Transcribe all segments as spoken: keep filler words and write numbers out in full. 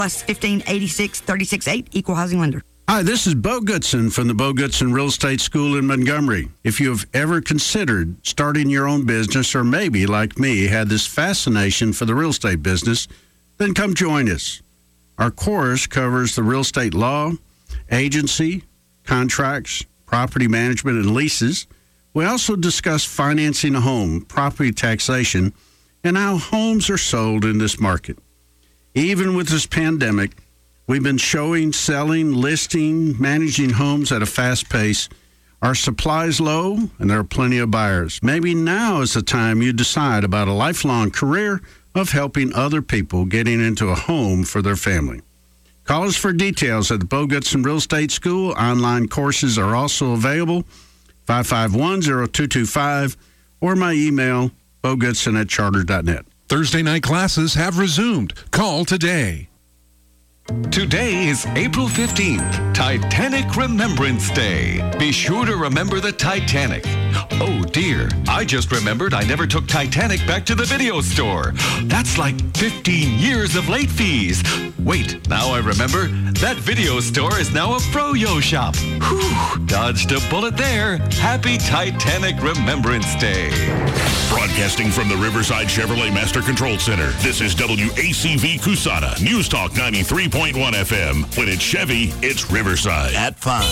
plus fifteen eighty-six thirty-six eight, equal housing lender. Hi, this is Bo Goodson from the Bo Goodson Real Estate School in Montgomery. If you have ever considered starting your own business, or maybe, like me, had this fascination for the real estate business, then come join us. Our course covers the real estate law, agency, contracts, property management, and leases. We also discuss financing a home, property taxation, and how homes are sold in this market. Even with this pandemic, we've been showing, selling, listing, managing homes at a fast pace. Our supply is low, and there are plenty of buyers. Maybe now is the time you decide about a lifelong career of helping other people getting into a home for their family. Call us for details at the Bo Goodson Real Estate School. Online courses are also available, five five one, zero two two five, or my email, bogoodson at charter dot net. Thursday night classes have resumed. Call today. Today is April fifteenth, Titanic Remembrance Day. Be sure to remember the Titanic. Oh dear, I just remembered I never took Titanic back to the video store. That's like fifteen years of late fees. Wait, now I remember, that video store is now a Froyo shop. Whew, dodged a bullet there. Happy Titanic Remembrance Day. Broadcasting from the Riverside Chevrolet Master Control Center, this is W A C V Cusana, News Talk ninety-three point one F M. When it's Chevy, it's Riverside. At five.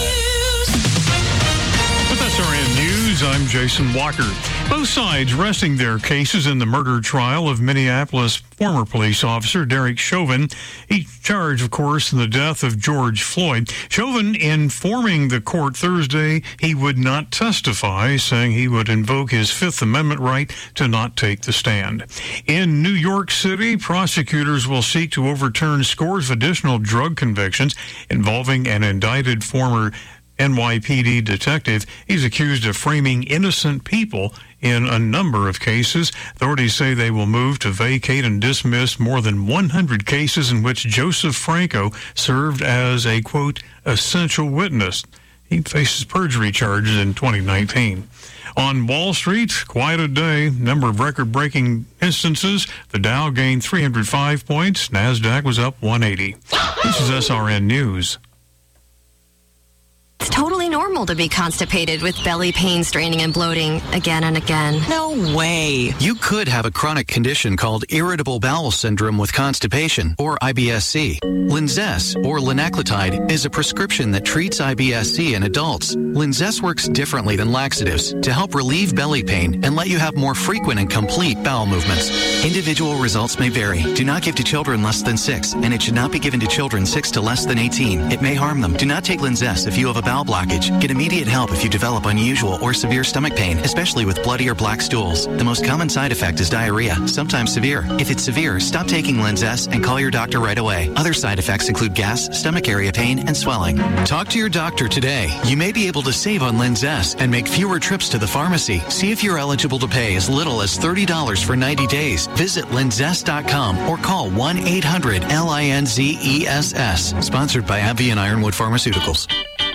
With S R N News, I'm Jason Walker. Both sides resting their cases in the murder trial of Minneapolis former police officer Derek Chauvin. He's charged, of course, in the death of George Floyd. Chauvin informing the court Thursday he would not testify, saying he would invoke his Fifth Amendment right to not take the stand. In New York City, prosecutors will seek to overturn scores of additional drug convictions involving an indicted former N Y P D detective. He's accused of framing innocent people in a number of cases. Authorities say they will move to vacate and dismiss more than one hundred cases in which Joseph Franco served as a, quote, essential witness. He faces perjury charges in twenty nineteen. On Wall Street, quite a day. Number of record-breaking instances. The Dow gained three hundred five points. NASDAQ was up one eighty. This is S R N News. It's totally normal to be constipated with belly pain, straining, and bloating again and again. No way. You could have a chronic condition called irritable bowel syndrome with constipation, or I B S C. Linzess, or linaclotide, is a prescription that treats I B S C in adults. Linzess works differently than laxatives to help relieve belly pain and let you have more frequent and complete bowel movements. Individual results may vary. Do not give to children less than six, and it should not be given to children six to less than eighteen. It may harm them. Do not take Linzess if you have a bowel blockage. Get immediate help if you develop unusual or severe stomach pain, especially with bloody or black stools. The most common side effect is diarrhea, sometimes severe. If it's severe, stop taking Linzess and call your doctor right away. Other side effects include gas, stomach area pain, and swelling. Talk to your doctor today. You may be able to save on Linzess and make fewer trips to the pharmacy. See if you're eligible to pay as little as thirty dollars for ninety days. Visit linzess dot com or call one eight hundred L I N Z E S S. Sponsored by AbbVie and Ironwood Pharmaceuticals.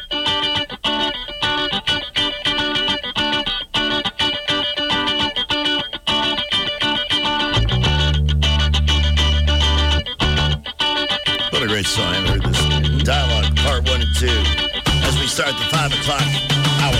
Great song. I heard this dialogue, part one and two, as we start the five o'clock hour.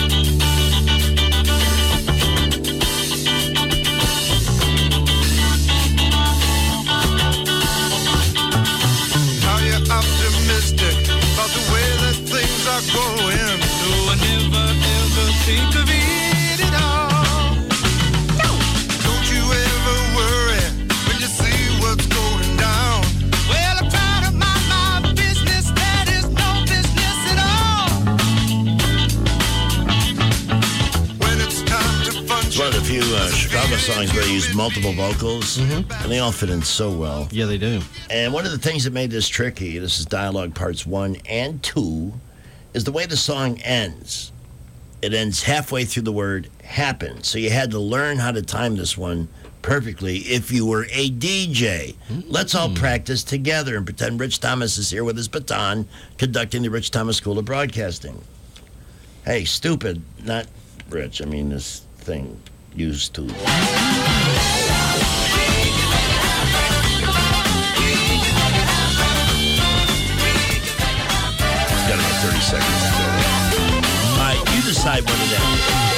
Are you optimistic about the way that things are going? No, I never ever think of it at all. No. Don't you ever worry when you see what's going down. Well, I'm trying to mind my business. That is no business at all. When it's time to function. It's one of the few uh, Chicago songs where they use multiple vocals, mm-hmm. and they all fit in so well. Yeah, they do. And one of the things that made this tricky, this is dialogue parts one and two, is the way the song ends. It ends halfway through the word happen. So you had to learn how to time this one perfectly if you were a D J. Mm-hmm. Let's all practice together and pretend Rich Thomas is here with his baton conducting the Rich Thomas School of Broadcasting. Hey, stupid, not Rich. I mean, this thing used to. seconds to go. All right, you decide when it ends.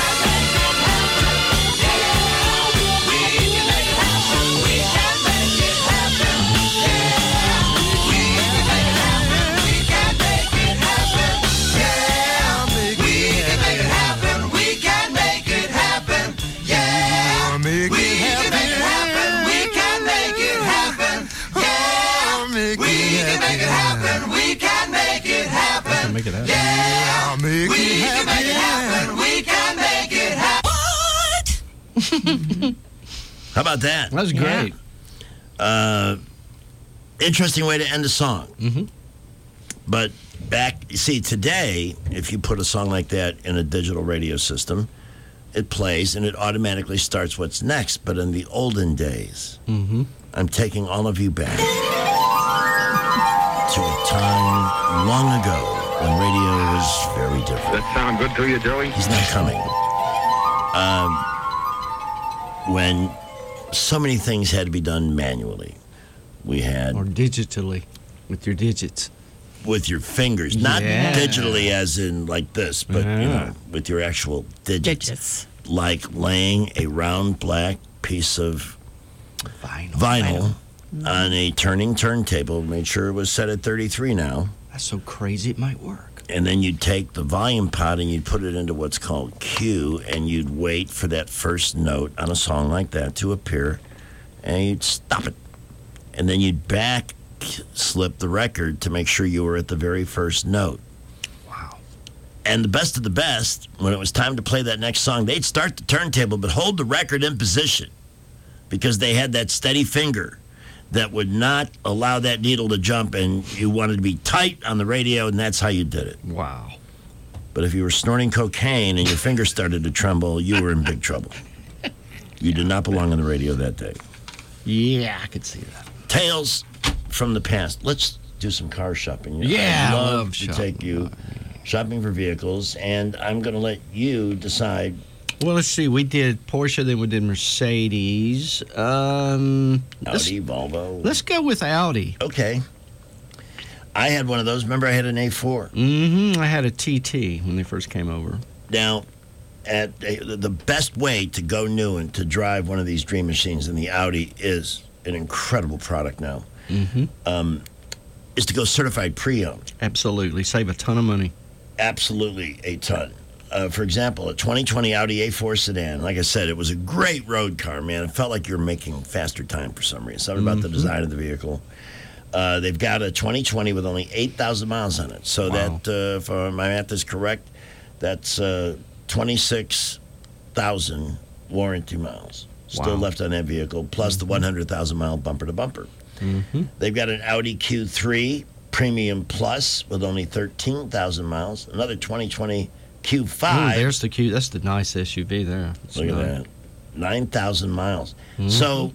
Make it happen. Yeah, I'll make we it can make it happen. We can make it happen. What? How about that? That was great. Yeah. Uh, interesting way to end a song. Mm-hmm. But back, see, today, if you put a song like that in a digital radio system, it plays and it automatically starts what's next. But in the olden days, mm-hmm. I'm taking all of you back to a time long ago when radio was very different. That sound good to you, Joey? He's not coming. Um, when so many things had to be done manually. We had... Or digitally, with your digits. With your fingers. Not yeah. digitally as in like this, but, yeah. you know, with your actual digits. Digits. Like laying a round black piece of vinyl, vinyl, vinyl. on a turning turntable. Made sure it was set at thirty-three now. That's so crazy it might work. And then you'd take the volume pot and you'd put it into what's called Q, and you'd wait for that first note on a song like that to appear, and you'd stop it. And then you'd back slip the record to make sure you were at the very first note. Wow. And the best of the best, when it was time to play that next song, they'd start the turntable but hold the record in position because they had that steady finger that would not allow that needle to jump, and you wanted to be tight on the radio, and that's how you did it. Wow. But if you were snorting cocaine and your fingers started to tremble, you were in big trouble. You did not belong on the radio that day. Yeah, I could see that. Tales from the past. Let's do some car shopping. You know, Yeah, I'd I love, love to shopping. take you shopping for vehicles, and I'm going to let you decide. Well, let's see. We did Porsche, then we did Mercedes. Um, Audi, Volvo. Let's go with Audi. Okay. I had one of those. Remember, I had an A four. Mm-hmm. I had a T T when they first came over. Now, at a, the best way to go new and to drive one of these dream machines in the Audi is an incredible product now. Mm-hmm. Um, is to go certified pre-owned. Absolutely. Save a ton of money. Absolutely a ton. Uh, for example, a twenty twenty Audi A four sedan. Like I said, it was a great road car, man. It felt like you were making faster time for some reason. Something about the design of the vehicle. Uh, they've got a twenty twenty with only eight thousand miles on it. So Wow. that, uh, if uh, my math is correct, that's uh, twenty-six thousand warranty miles still Wow. left on that vehicle, plus the one hundred thousand mile bumper to bumper. Mm-hmm. They've got an Audi Q three Premium Plus with only thirteen thousand miles. Another twenty twenty Q five. Oh, there's the cute. That's the nice S U V there. It's Look at nice. that. nine thousand miles. Mm-hmm. So,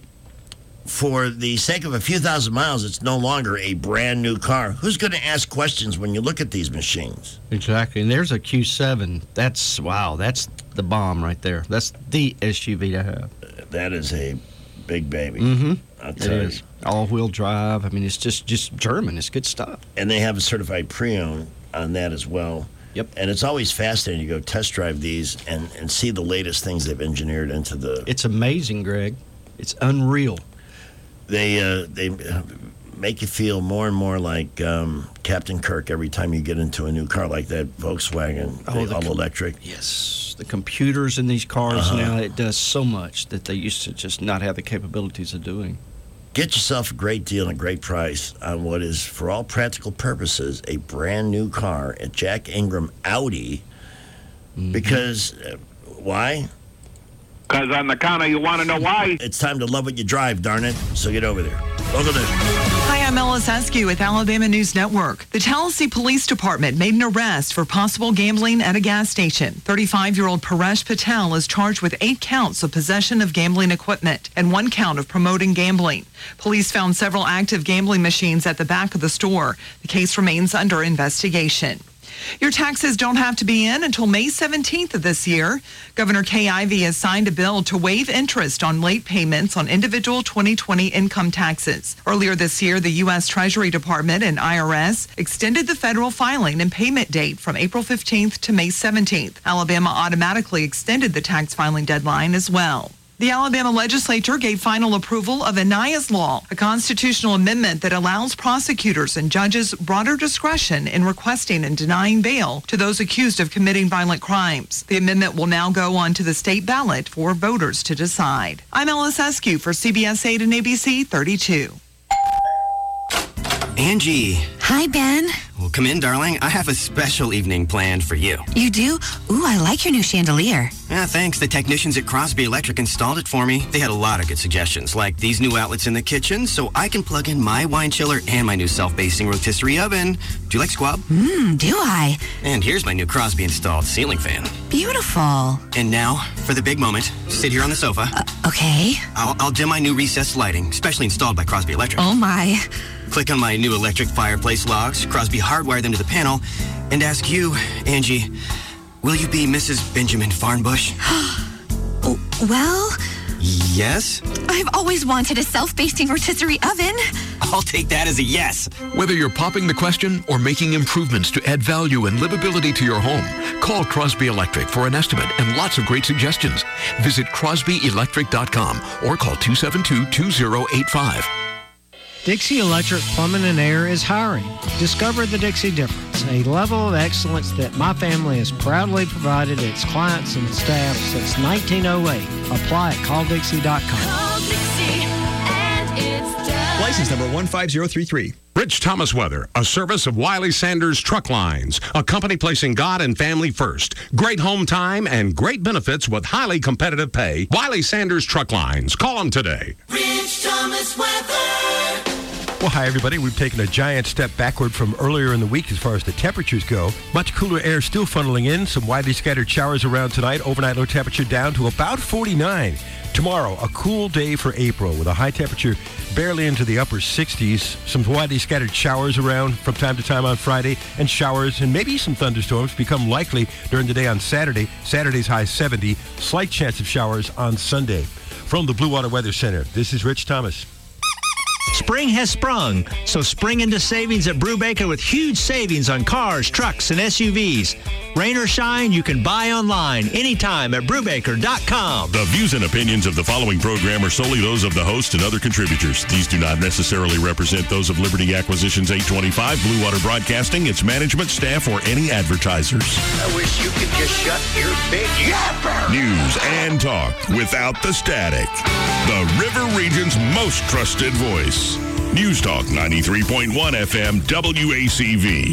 for the sake of a few thousand miles, it's no longer a brand new car. Who's going to ask questions when you look at these machines? Exactly. And there's a Q seven. That's, wow, that's the bomb right there. That's the S U V to have. That is a big baby. Mm-hmm. I'll It tell you. is. All-wheel drive. I mean, it's just, just German. It's good stuff. And they have a certified pre-owned on that as well. Yep. And it's always fascinating to go test drive these and, and see the latest things they've engineered into the... It's amazing, Greg. It's unreal. They uh, they make you feel more and more like um, Captain Kirk every time you get into a new car like that Volkswagen, Oh, the the all com- electric. Yes. The computers in these cars Uh-huh. now, it does so much that they used to just not have the capabilities of doing. Get yourself a great deal and a great price on what is, for all practical purposes, a brand new car at Jack Ingram Audi. Mm-hmm. Because, uh, why? Because on the counter, you want to know why? It's time to love what you drive, darn it. So get over there. Local news. Hi, I'm Ellis Eskew with Alabama News Network. The Tallahassee Police Department made an arrest for possible gambling at a gas station. thirty-five-year-old Paresh Patel is charged with eight counts of possession of gambling equipment and one count of promoting gambling. Police found several active gambling machines at the back of the store. The case remains under investigation. Your taxes don't have to be in until May seventeenth of this year. Governor Kay Ivey has signed a bill to waive interest on late payments on individual twenty twenty income taxes. Earlier this year, the U S Treasury Department and I R S extended the federal filing and payment date from April fifteenth to May seventeenth. Alabama automatically extended the tax filing deadline as well. The Alabama legislature gave final approval of Aniah's Law, a constitutional amendment that allows prosecutors and judges broader discretion in requesting and denying bail to those accused of committing violent crimes. The amendment will now go on to the state ballot for voters to decide. I'm Ellis Eskew for C B S eight and A B C thirty-two. Angie. Hi, Ben. Well, come in, darling. I have a special evening planned for you. You do? Ooh, I like your new chandelier. Yeah, thanks. The technicians at Crosby Electric installed it for me. They had a lot of good suggestions, like these new outlets in the kitchen, so I can plug in my wine chiller and my new self-basting rotisserie oven. Do you like squab? Mmm, do I? And here's my new Crosby installed ceiling fan. Beautiful. And now, for the big moment, sit here on the sofa. Uh, okay. I'll, I'll dim my new recessed lighting, specially installed by Crosby Electric. Oh, my. Click on my new electric fireplace logs. Crosby hardwired them to the panel. And ask you, Angie, will you be Missus Benjamin Farnbush? Well... Yes? I've always wanted a self-basting rotisserie oven. I'll take that as a yes. Whether you're popping the question or making improvements to add value and livability to your home, call Crosby Electric for an estimate and lots of great suggestions. Visit crosby electric dot com or call two seven two, two zero eight five. Dixie Electric Plumbing and Air is hiring. Discover the Dixie difference, a level of excellence that my family has proudly provided its clients and staff since nineteen oh eight. Apply at call dixie dot com. Call Dixie and it's done. License number one five zero three three. Rich Thomas Weather, a service of Wiley Sanders Truck Lines, a company placing God and family first. Great home time and great benefits with highly competitive pay. Wiley Sanders Truck Lines. Call them today. Rich Thomas Weather. Well, hi, everybody. We've taken a giant step backward from earlier in the week as far as the temperatures go. Much cooler air still funneling in. Some widely scattered showers around tonight. Overnight low temperature down to about forty-nine. Tomorrow, a cool day for April with a high temperature barely into the upper sixties. Some widely scattered showers around from time to time on Friday, and showers and maybe some thunderstorms become likely during the day on Saturday. Saturday's high seventy. Slight chance of showers on Sunday. From the Blue Water Weather Center, this is Rich Thomas. Spring has sprung, so spring into savings at Brubaker with huge savings on cars, trucks, and S U Vs. Rain or shine, you can buy online anytime at brubaker dot com. The views and opinions of the following program are solely those of the host and other contributors. These do not necessarily represent those of Liberty Acquisitions eight twenty-five, Blue Water Broadcasting, its management, staff, or any advertisers. I wish you could just shut your big yapper. News and talk without the static. The River Region's most trusted voice. News Talk ninety-three point one F M W A C V.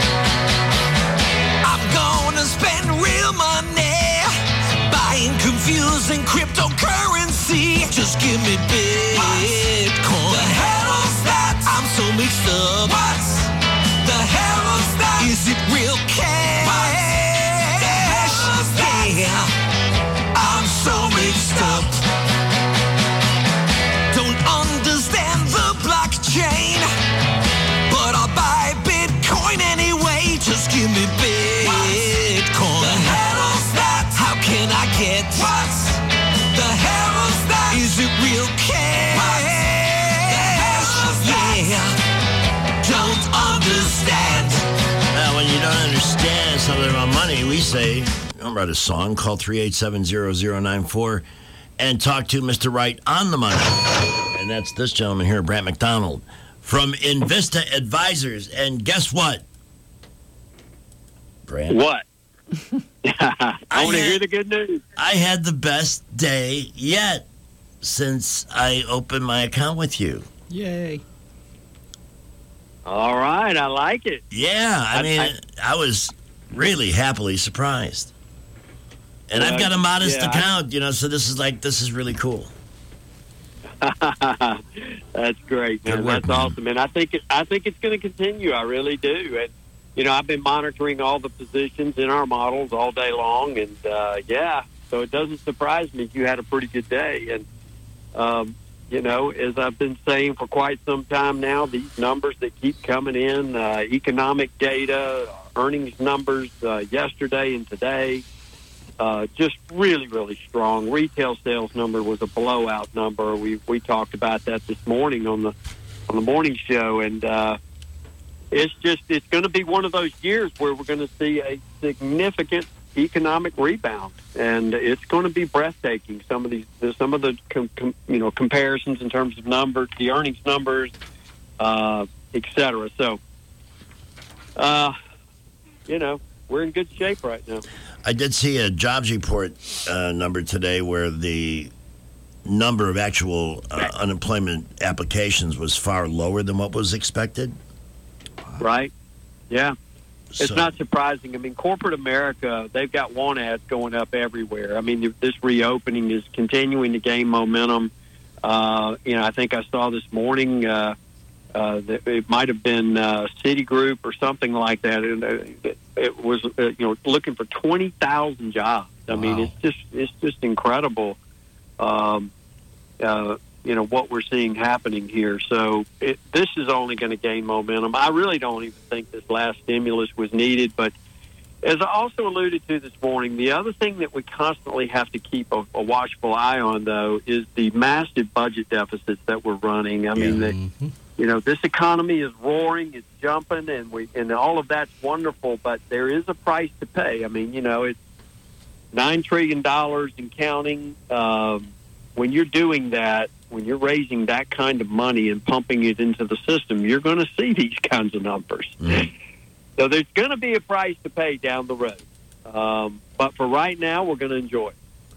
I'm gonna spend real money buying confusing cryptocurrency. Just give me Bitcoin. The hell's that? I'm so mixed up. What? The hell's that? Is it real cash? What? The hell's that? Yeah, I'm so mixed up. Don't understand the blockchain, but I'll buy Bitcoin anyway. Just give me Bitcoin. The hell's that? How can I get what? The hell's that? Is it real cash? What? The hell's that? Yeah, don't understand. Well, when you don't understand something about money, we say, I write a song, call three eight seven, zero zero nine four and talk to Mister Right on the money. And that's this gentleman here, Brant McDonald, from Invista Advisors. And guess what? Brant? What? I want to hear the good news. I had the best day yet since I opened my account with you. Yay. All right, I like it. Yeah, I, I mean, I, I was really happily surprised. And uh, I've got a modest yeah, account, you know, so this is like, this is really cool. That's great, man. Work, That's man. awesome. And I think it, I think it's going to continue. I really do. And, you know, I've been monitoring all the positions in our models all day long. And, uh, yeah, so it doesn't surprise me you had a pretty good day. And, um, you know, as I've been saying for quite some time now, these numbers that keep coming in, uh, economic data, earnings numbers uh, yesterday and today. Uh, just really, really strong. Retail sales number was a blowout number. We we talked about that this morning on the on the morning show, and uh, it's just it's going to be one of those years where we're going to see a significant economic rebound, and it's going to be breathtaking. Some of these, some of the com, com, you know comparisons in terms of numbers, the earnings numbers, uh, et cetera. So, uh, you know, we're in good shape right now. I did see a jobs report uh, number today where the number of actual uh, unemployment applications was far lower than what was expected. Right. Yeah. It's So- not surprising. I mean, corporate America, they've got want ads going up everywhere. I mean, this reopening is continuing to gain momentum. Uh, you know, I think I saw this morning, uh, uh, that it might have been uh, Citigroup or something like that. And uh, it, it was, uh, you know, looking for twenty thousand jobs. I mean, it's just it's just incredible. Um, uh, you know what we're seeing happening here. So it, this is only going to gain momentum. I really don't even think this last stimulus was needed. But as I also alluded to this morning, the other thing that we constantly have to keep a, a watchful eye on, though, is the massive budget deficits that we're running. I mean, the, Mm-hmm. you know, this economy is roaring, it's jumping, and we and all of that's wonderful. But there is a price to pay. I mean, you know, it's nine trillion dollars and counting. Um, when you're doing that, when you're raising that kind of money and pumping it into the system, you're going to see these kinds of numbers. Mm. So there's going to be a price to pay down the road. Um, but for right now, we're going to enjoy it.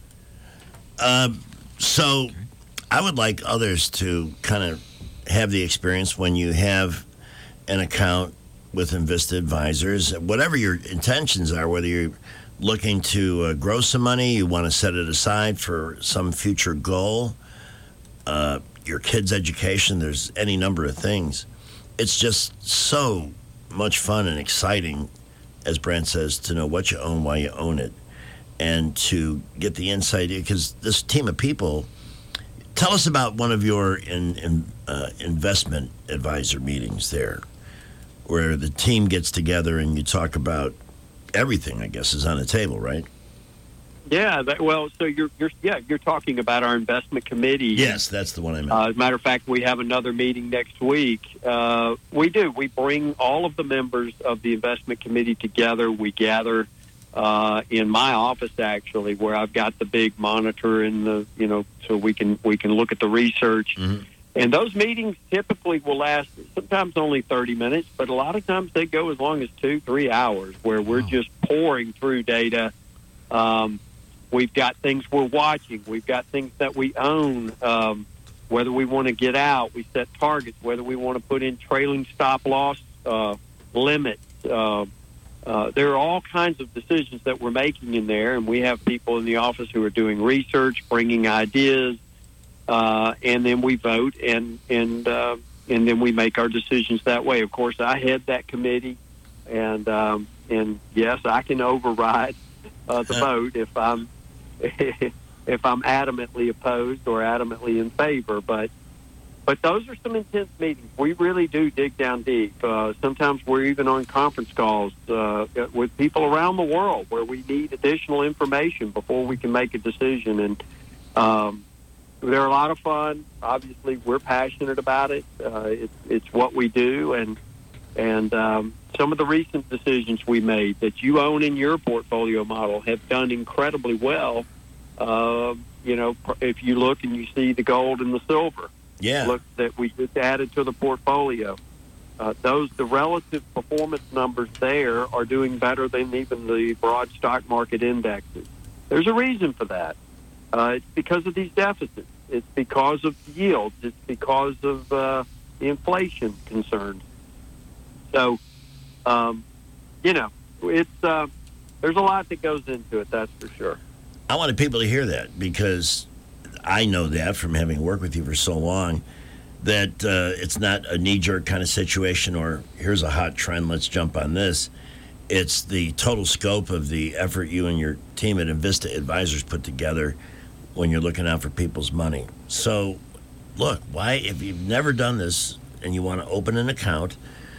Um, so I would like others to kind of have the experience when you have an account with Invista Advisors, whatever your intentions are, whether you're looking to uh, grow some money, you want to set it aside for some future goal, uh, your kid's education, there's any number of things. It's just so much fun and exciting, as Brent says, to know what you own, why you own it, and to get the insight, because this team of people. Tell us about one of your in, in, uh, investment advisor meetings there, where the team gets together and you talk about everything, I guess, is on the table, right? Yeah, that, well, so you're, you're yeah you're talking about our investment committee. Yes, that's the one I meant. Uh, as a matter of fact, we have another meeting next week. Uh, we do. We bring all of the members of the investment committee together. We gather uh, in my office, actually, where I've got the big monitor and the you know, so we can we can look at the research. Mm-hmm. And those meetings typically will last sometimes only thirty minutes, but a lot of times they go as long as two, three hours, where we're just pouring through data. Um, we've got things we're watching. We've got things that we own. Um, whether we want to get out, we set targets. Whether we want to put in trailing stop loss uh, limits. Uh, uh, there are all kinds of decisions that we're making in there, and we have people in the office who are doing research, bringing ideas. Uh, and then we vote, and and uh, and then we make our decisions that way. Of course, I head that committee, and um, and yes, I can override uh, the vote if I'm if I'm adamantly opposed or adamantly in favor. But but those are some intense meetings. We really do dig down deep. Uh, sometimes we're even on conference calls uh, with people around the world where we need additional information before we can make a decision. And um, they're a lot of fun. Obviously, we're passionate about it. Uh, it's, it's what we do, and and um, some of the recent decisions we made that you own in your portfolio model have done incredibly well. Uh, you know, if you look and you see the gold and the silver, yeah, look that we just added to the portfolio. Uh, those the relative performance numbers there are doing better than even the broad stock market indexes. There's a reason for that. Uh, it's because of these deficits. It's because of yields. It's because of uh, the inflation concerns. So, um, you know, it's uh, there's a lot that goes into it, that's for sure. I wanted people to hear that because I know that from having worked with you for so long, that uh, it's not a knee-jerk kind of situation or here's a hot trend, let's jump on this. It's the total scope of the effort you and your team at Invista Advisors put together when you're looking out for people's money. So, look, why, if you've never done this and you want to open an account,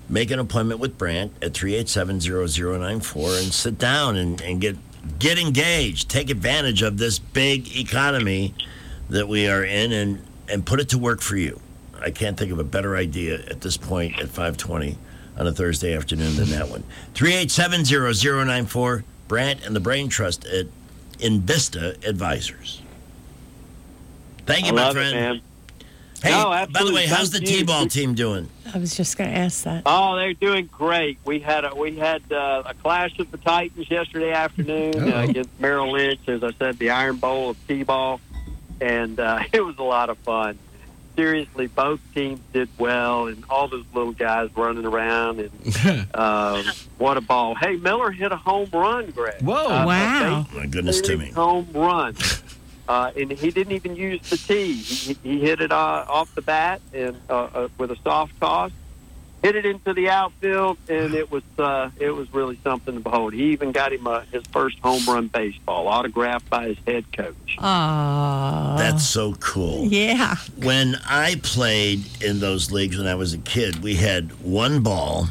make an appointment with Brant at three eight seven, zero zero nine four and sit down and, and get get engaged. Take advantage of this big economy that we are in and, and put it to work for you. I can't think of a better idea at this point at five twenty on a Thursday afternoon than that one. three eight seven, zero zero nine four, Brant and the Brain Trust at Invista Advisors. Thank you, I my love friend. It, man. Hey, No, by the absolutely. way, how's the Thank you. T-ball team doing? I was just going to ask that. Oh, they're doing great. We had a we had uh, a clash of the Titans yesterday afternoon uh, Uh-oh. against Merrill Lynch. As I said, the Iron Bowl of T-ball, and uh, it was a lot of fun. Seriously, both teams did well, and all those little guys running around, and uh, what a ball! Hey, Miller hit a home run, Greg. Whoa. Uh, Wow. a My goodness, base Timmy. home run. Uh, and he didn't even use the tee. He, he hit it uh, off the bat and uh, uh, with a soft toss, hit it into the outfield, and it was uh, it was really something to behold. He even got him uh, his first home run baseball, autographed by his head coach. Aww. That's so cool. Yeah. When I played in those leagues when I was a kid, we had one ball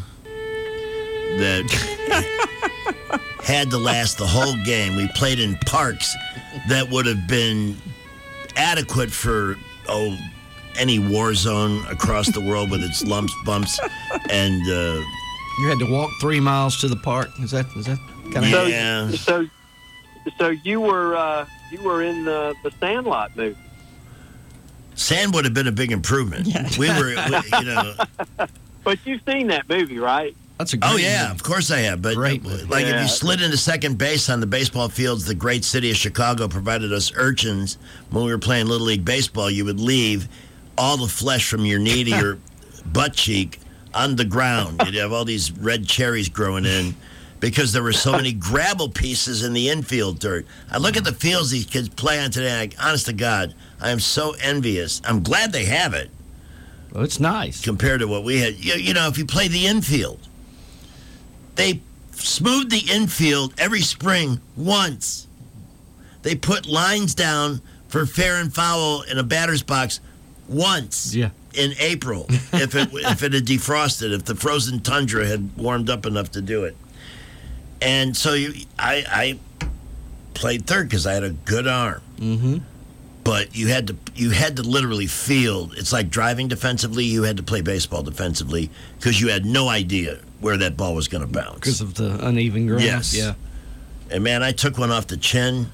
that had to last the whole game. We played in parks that would have been adequate for, oh, any war zone across the world with its lumps, bumps, and... Uh, You had to walk three miles to the park. Is that is that kind of? So, Yeah. so, so you were uh, you were in the the Sandlot movie. Sand would have been a big improvement. We were, we, you know... But you've seen that movie, right? That's a great Oh, yeah, movie. of course I have. But Great uh, movie. like if Yeah. you slid into second base on the baseball fields, the great city of Chicago provided us urchins when we were playing Little League Baseball. You would leave all the flesh from your knee to your butt cheek on the ground. You'd have all these red cherries growing in because there were so many gravel pieces in the infield dirt. I look at the fields these kids play on today, and I, honest to God, I am so envious. I'm glad they have it. Well, it's nice compared to what we had. You, you know, if you play the infield, they smooth the infield every spring once. They put lines down for fair and foul in a batter's box once. Yeah. In April, if it if it had defrosted, if the frozen tundra had warmed up enough to do it, and so you, I, I played third because I had a good arm. Mm-hmm. But you had to you had to literally field. It's like driving defensively. You had to play baseball defensively because you had no idea where that ball was going to bounce because of the uneven ground. Yes. Yeah. And man, I took one off the chin.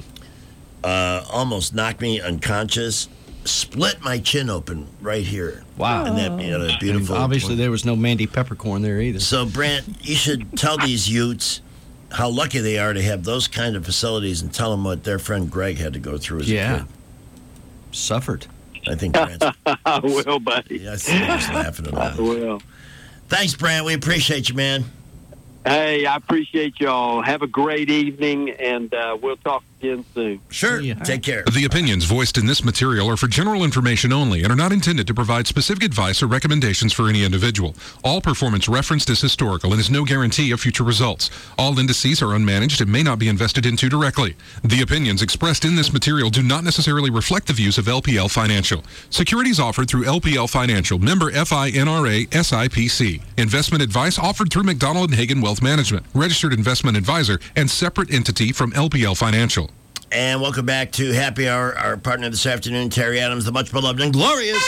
Uh, almost knocked me unconscious. Split my chin open right here. Wow. And that, you know, that beautiful. And obviously, there was no Mandy Peppercorn there either. So, Brant, you should tell these Utes how lucky they are to have those kind of facilities, and tell them what their friend Greg had to go through as Yeah. a kid. Suffered. I think Brant's. I will, buddy. Yeah, I think he was laughing at all I this. will. Thanks, Brant. We appreciate you, man. Hey, I appreciate y'all. Have a great evening, and uh, we'll talk again soon. Sure. Take care. The opinions voiced in this material are for general information only and are not intended to provide specific advice or recommendations for any individual. All performance referenced is historical and is no guarantee of future results. All indices are unmanaged and may not be invested into directly. The opinions expressed in this material do not necessarily reflect the views of L P L Financial. Securities offered through L P L Financial, member F I N R A S I P C. Investment advice offered through McDonald and Hagen Wealth Management, registered investment advisor and separate entity from L P L Financial. And welcome back to Happy Hour. Our partner this afternoon, Terry Adams, the much beloved and glorious.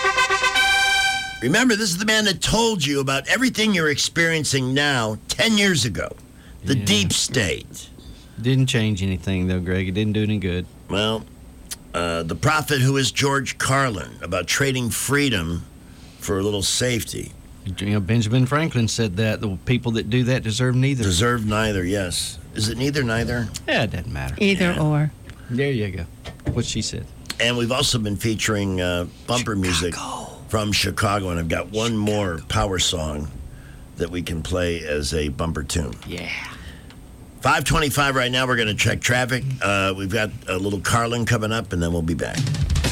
Remember, this is the man that told you about everything you're experiencing now ten years ago. The Yeah. deep state. Didn't change anything, though, Greg. It didn't do any good. Well, uh, the prophet who is George Carlin about trading freedom for a little safety. You know, Benjamin Franklin said that. The people that do that deserve neither. Deserve neither, yes. Is it neither, neither? Yeah, it doesn't matter. Either Yeah. or. There you go. What she said. And we've also been featuring uh, bumper music from Chicago, and I've got one more power song that we can play as a bumper tune. Yeah. five twenty-five right now. We're going to check traffic. Uh, we've got a little Carlin coming up, and then we'll be back.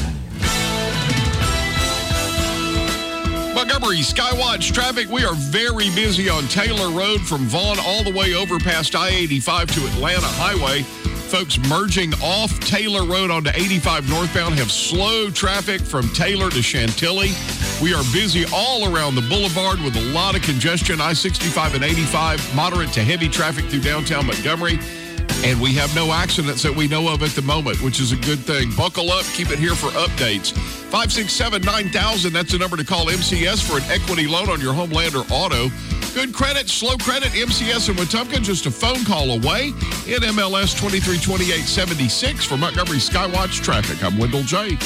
Montgomery Skywatch traffic. We are very busy on Taylor Road from Vaughn all the way over past I eighty-five to Atlanta Highway. Folks merging off Taylor Road onto eighty-five northbound have slow traffic from Taylor to Chantilly. We are busy all around the boulevard with a lot of congestion. I sixty-five and eighty-five, moderate to heavy traffic through downtown Montgomery. And we have no accidents that we know of at the moment, which is a good thing. Buckle up. Keep it here for updates. five six seven, nine thousand. That's the number to call M C S for an equity loan on your home, land, or auto. Good credit, slow credit, M C S in Wetumpka, just a phone call away. In M L S twenty-three twenty-eight seventy-six for Montgomery Skywatch Traffic. I'm Wendell J.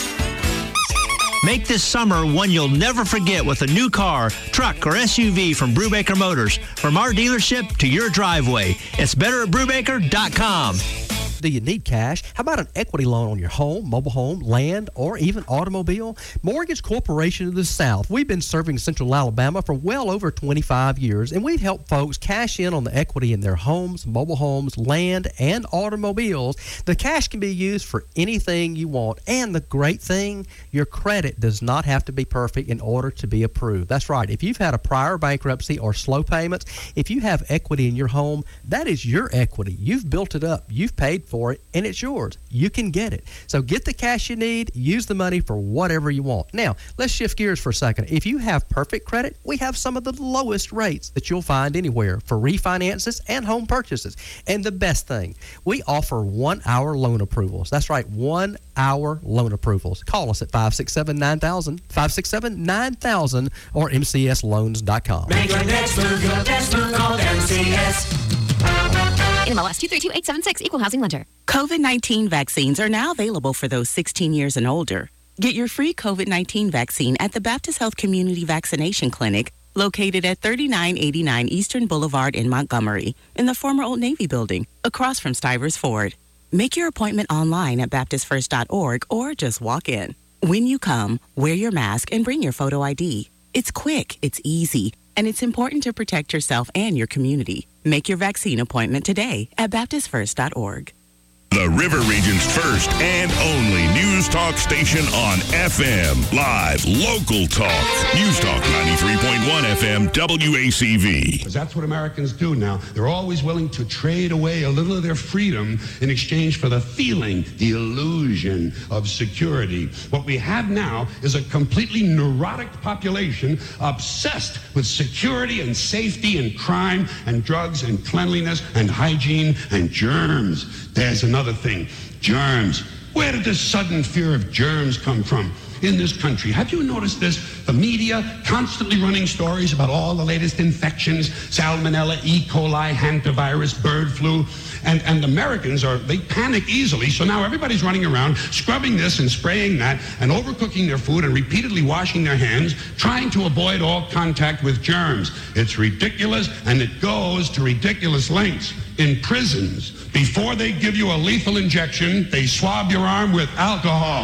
Make this summer one you'll never forget with a new car, truck, or S U V from Brubaker Motors. From our dealership to your driveway. It's better at Brubaker dot com. Do you need cash? How about an equity loan on your home, mobile home, land, or even automobile? Mortgage Corporation of the South. We've been serving Central Alabama for well over twenty-five years, and we've helped folks cash in on the equity in their homes, mobile homes, land, and automobiles. The cash can be used for anything you want, and the great thing, your credit does not have to be perfect in order to be approved. That's right. If you've had a prior bankruptcy or slow payments, if you have equity in your home, that is your equity. You've built it up. You've paid for it, and it's yours. You can get it. So get the cash you need, use the money for whatever you want. Now, let's shift gears for a second. If you have perfect credit, we have some of the lowest rates that you'll find anywhere for refinances and home purchases. And the best thing, we offer one-hour loan approvals. That's right, one-hour loan approvals. Call us at five six seven, nine thousand, five six seven, nine thousand, or M C S loans dot com. Make your next move your best move, call M C S. N M L S two three two eight seven six, Equal Housing Lender. COVID nineteen vaccines are now available for those sixteen years and older. Get your free COVID nineteen vaccine at the Baptist Health Community Vaccination Clinic, located at thirty-nine eighty-nine Eastern Boulevard in Montgomery, in the former Old Navy building, across from Stivers Ford. Make your appointment online at baptist first dot org or just walk in. When you come, wear your mask and bring your photo I D. It's quick, it's easy, and it's important to protect yourself and your community. Make your vaccine appointment today at baptist first dot org. The River Region's first and only news talk station on F M. Live, local talk. News Talk ninety-three point one F M W A C V. Because that's what Americans do now. They're always willing to trade away a little of their freedom in exchange for the feeling, the illusion of security. What we have now is a completely neurotic population obsessed with security and safety and crime and drugs and cleanliness and hygiene and germs. There's another thing, germs. Where did this sudden fear of germs come from in this country? Have you noticed this? The media constantly running stories about all the latest infections, salmonella, E. coli, hantavirus, bird flu, and, and Americans are, they panic easily, so now everybody's running around scrubbing this and spraying that and overcooking their food and repeatedly washing their hands, trying to avoid all contact with germs. It's ridiculous, and it goes to ridiculous lengths. In prisons, before they give you a lethal injection, they swab your arm with alcohol.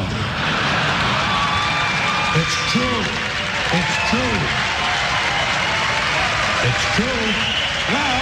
It's true. It's true. It's true. Well,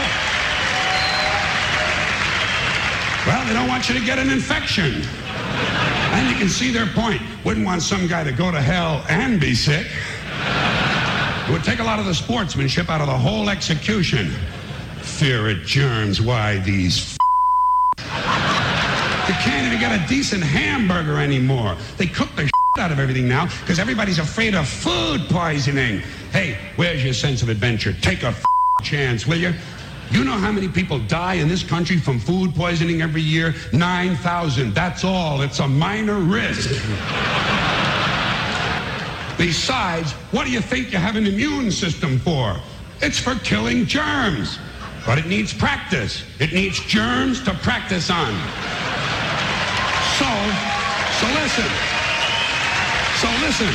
well, they don't want you to get an infection. And you can see their point. Wouldn't want some guy to go to hell and be sick. It would take a lot of the sportsmanship out of the whole execution. Fear of germs, why these f- You can't even get a decent hamburger anymore. They cook the out of everything now because everybody's afraid of food poisoning. Hey, where's your sense of adventure? Take a f- chance, will you? You know how many people die in this country from food poisoning every year? nine thousand. That's all. It's a minor risk. Besides, what do you think you have an immune system for? It's for killing germs. But it needs practice. It needs germs to practice on. So, so listen. So listen.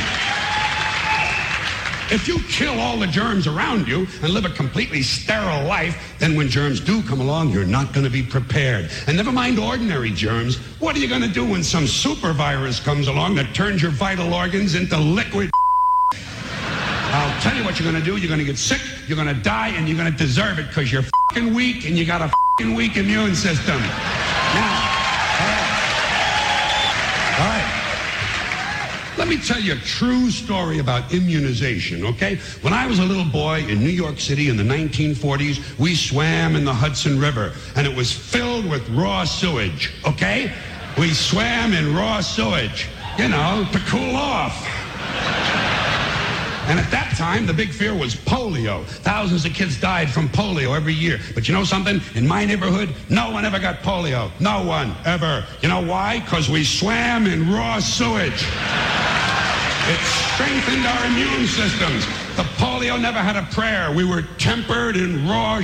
If you kill all the germs around you and live a completely sterile life, then when germs do come along, you're not going to be prepared. And never mind ordinary germs. What are you going to do when some super virus comes along that turns your vital organs into liquid? I'll tell you what you're going to do. You're going to get sick, you're going to die, and you're going to deserve it because you're fucking weak and you got a fucking weak immune system. Now, all right. All right. Let me tell you a true story about immunization, okay? When I was a little boy in New York City in the nineteen forties, we swam in the Hudson River, and it was filled with raw sewage, okay? We swam in raw sewage, you know, to cool off. And at that time, the big fear was polio. Thousands of kids died from polio every year. But you know something? In my neighborhood, no one ever got polio. No one ever. You know why? Because we swam in raw sewage. It strengthened our immune systems. The polio never had a prayer. We were tempered in raw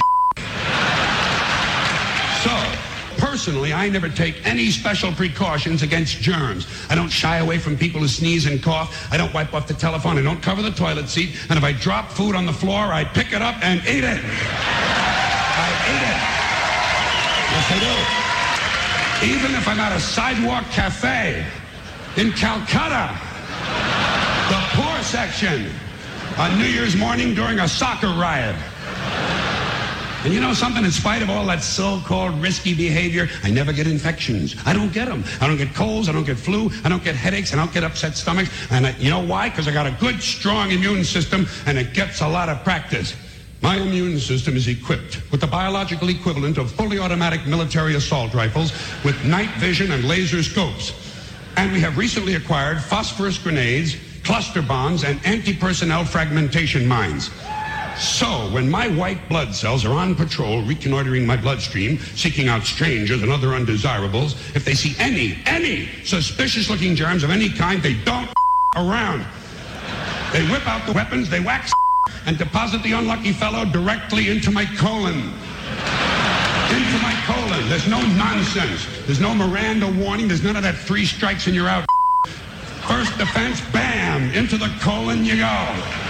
So, personally, I never take any special precautions against germs. I don't shy away from people who sneeze and cough. I don't wipe off the telephone. I don't cover the toilet seat. And if I drop food on the floor, I pick it up and eat it. I eat it. Yes, I do. Even if I'm at a sidewalk cafe in Calcutta, the poor section, on New Year's morning during a soccer riot. And you know something? In spite of all that so-called risky behavior, I never get infections. I don't get them. I don't get colds. I don't get flu. I don't get headaches. I don't get upset stomachs. And I, you know why? Because I got a good, strong immune system, and it gets a lot of practice. My immune system is equipped with the biological equivalent of fully automatic military assault rifles with night vision and laser scopes. And we have recently acquired phosphorus grenades, cluster bombs, and anti-personnel fragmentation mines. So, when my white blood cells are on patrol, reconnoitering my bloodstream, seeking out strangers and other undesirables, if they see any, any suspicious-looking germs of any kind, they don't around. They whip out the weapons, they wax and deposit the unlucky fellow directly into my colon. Into my colon. There's no nonsense. There's no Miranda warning. There's none of that three strikes and you're out. First defense, bam, into the colon you go.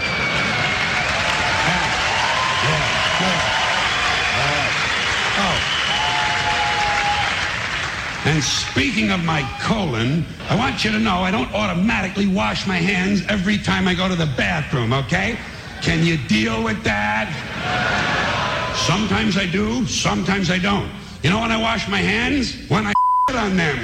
And speaking of my colon, I want you to know I don't automatically wash my hands every time I go to the bathroom, okay? Can you deal with that? Sometimes I do, sometimes I don't. You know when I wash my hands? When I on them.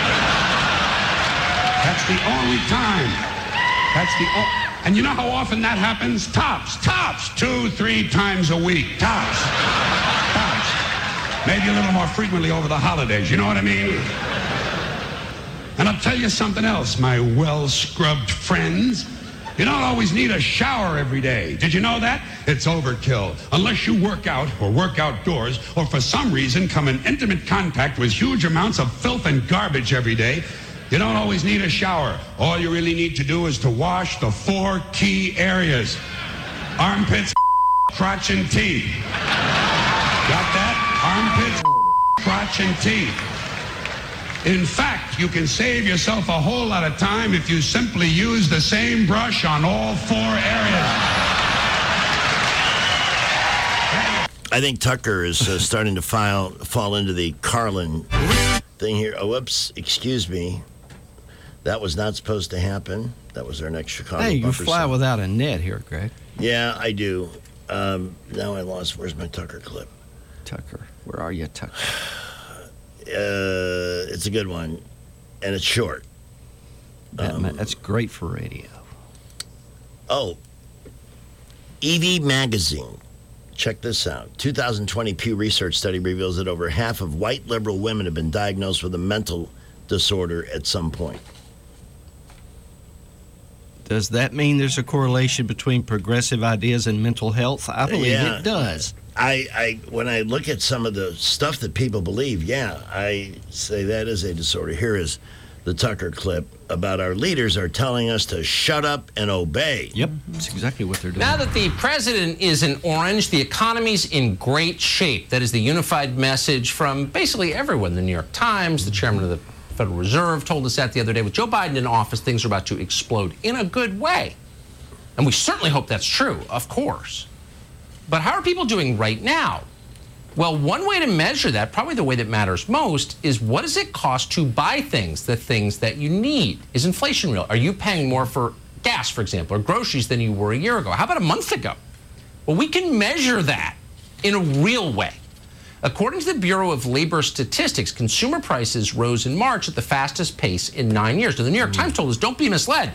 That's the only time. That's the only... And you know how often that happens? Tops, tops, two, three times a week. Tops, tops. Maybe a little more frequently over the holidays, you know what I mean? And I'll tell you something else, my well-scrubbed friends. You don't always need a shower every day. Did you know that? It's overkill. Unless you work out or work outdoors or for some reason come in intimate contact with huge amounts of filth and garbage every day, you don't always need a shower. All you really need to do is to wash the four key areas. Armpits, crotch, and teeth. Got that? Armpits, crotch, and teeth. In fact, you can save yourself a whole lot of time if you simply use the same brush on all four areas. I think Tucker is uh, starting to file, fall into the Carlin thing here. Oh, whoops, excuse me. That was not supposed to happen. That was our next Chicago Hey, you bumper fly song. without a net here, Greg. Yeah, I do. Um, now I lost. Where's my Tucker clip? Tucker. Where are you, Tucker? Uh, it's a good one, and it's short. That, Um, that's great for radio. Oh, E V Magazine. Check this out. two thousand twenty Pew Research study reveals that over half of white liberal women have been diagnosed with a mental disorder at some point. Does that mean there's a correlation between progressive ideas and mental health? I believe Yeah. it does. I, I, when I look at some of the stuff that people believe, yeah, I say that is a disorder. Here is the Tucker clip about our leaders are telling us to shut up and obey. Yep, that's exactly what they're doing. Now that the president is in orange, the economy's in great shape. That is the unified message from basically everyone. The New York Times, the chairman of the Federal Reserve told us that the other day. With Joe Biden in office, things are about to explode in a good way. And we certainly hope that's true, of course. But how are people doing right now? Well, one way to measure that, probably the way that matters most, is what does it cost to buy things, the things that you need? Is inflation real? Are you paying more for gas, for example, or groceries than you were a year ago? How about a month ago? Well, we can measure that in a real way. According to the Bureau of Labor Statistics, consumer prices rose in March at the fastest pace in nine years. Now, the New York Times told us, don't be misled.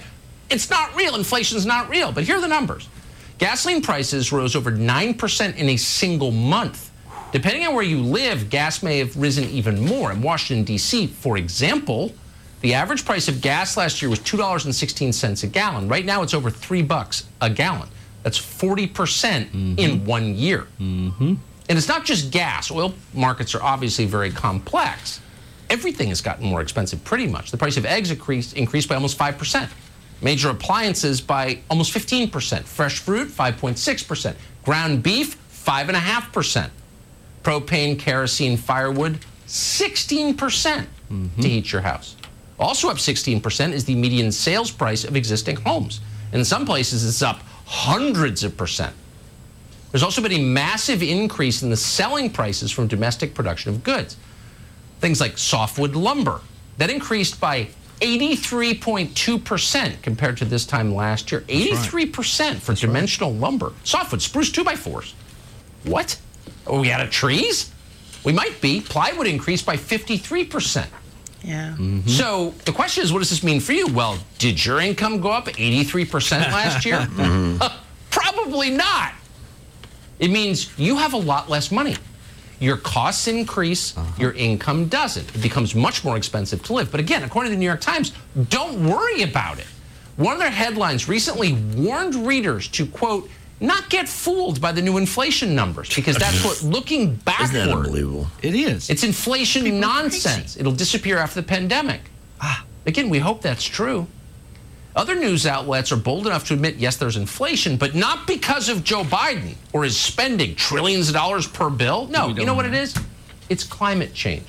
It's not real. Inflation's not real. But here are the numbers. Gasoline prices rose over nine percent in a single month. Depending on where you live, gas may have risen even more. In Washington, D C, for example, the average price of gas last year was two dollars and sixteen cents a gallon. Right now, it's over three bucks a gallon. That's forty percent mm-hmm. in one year. Mm-hmm. And it's not just gas. Oil markets are obviously very complex. Everything has gotten more expensive pretty much. The price of eggs increased, increased by almost five percent. Major appliances by almost fifteen percent. Fresh fruit, five point six percent. Ground beef, five point five percent. Propane, kerosene, firewood, sixteen percent mm-hmm. to heat your house. Also up sixteen percent is the median sales price of existing homes. In some places, it's up hundreds of percent. There's also been a massive increase in the selling prices from domestic production of goods. Things like softwood lumber, that increased by eighty-three point two percent compared to this time last year. eighty-three percent for That's dimensional right. lumber. Softwood, spruce two by fours. What? Are we out of trees? We might be. Plywood increased by fifty-three percent. Yeah. Mm-hmm. So the question is, what does this mean for you? Well, did your income go up eighty-three percent last year? mm-hmm. uh, probably not. It means you have a lot less money. Your costs increase, uh-huh. your income doesn't. It becomes much more expensive to live. But again, according to the New York Times, don't worry about it. One of their headlines recently warned readers to, quote, not get fooled by the new inflation numbers, because that's what, looking backward. Isn't that unbelievable? It is. It's inflation People nonsense. It'll disappear after the pandemic. Ah. Again, we hope that's true. Other news outlets are bold enough to admit, yes, there's inflation, but not because of Joe Biden or his spending trillions of dollars per bill. No, you know what it is? It's climate change.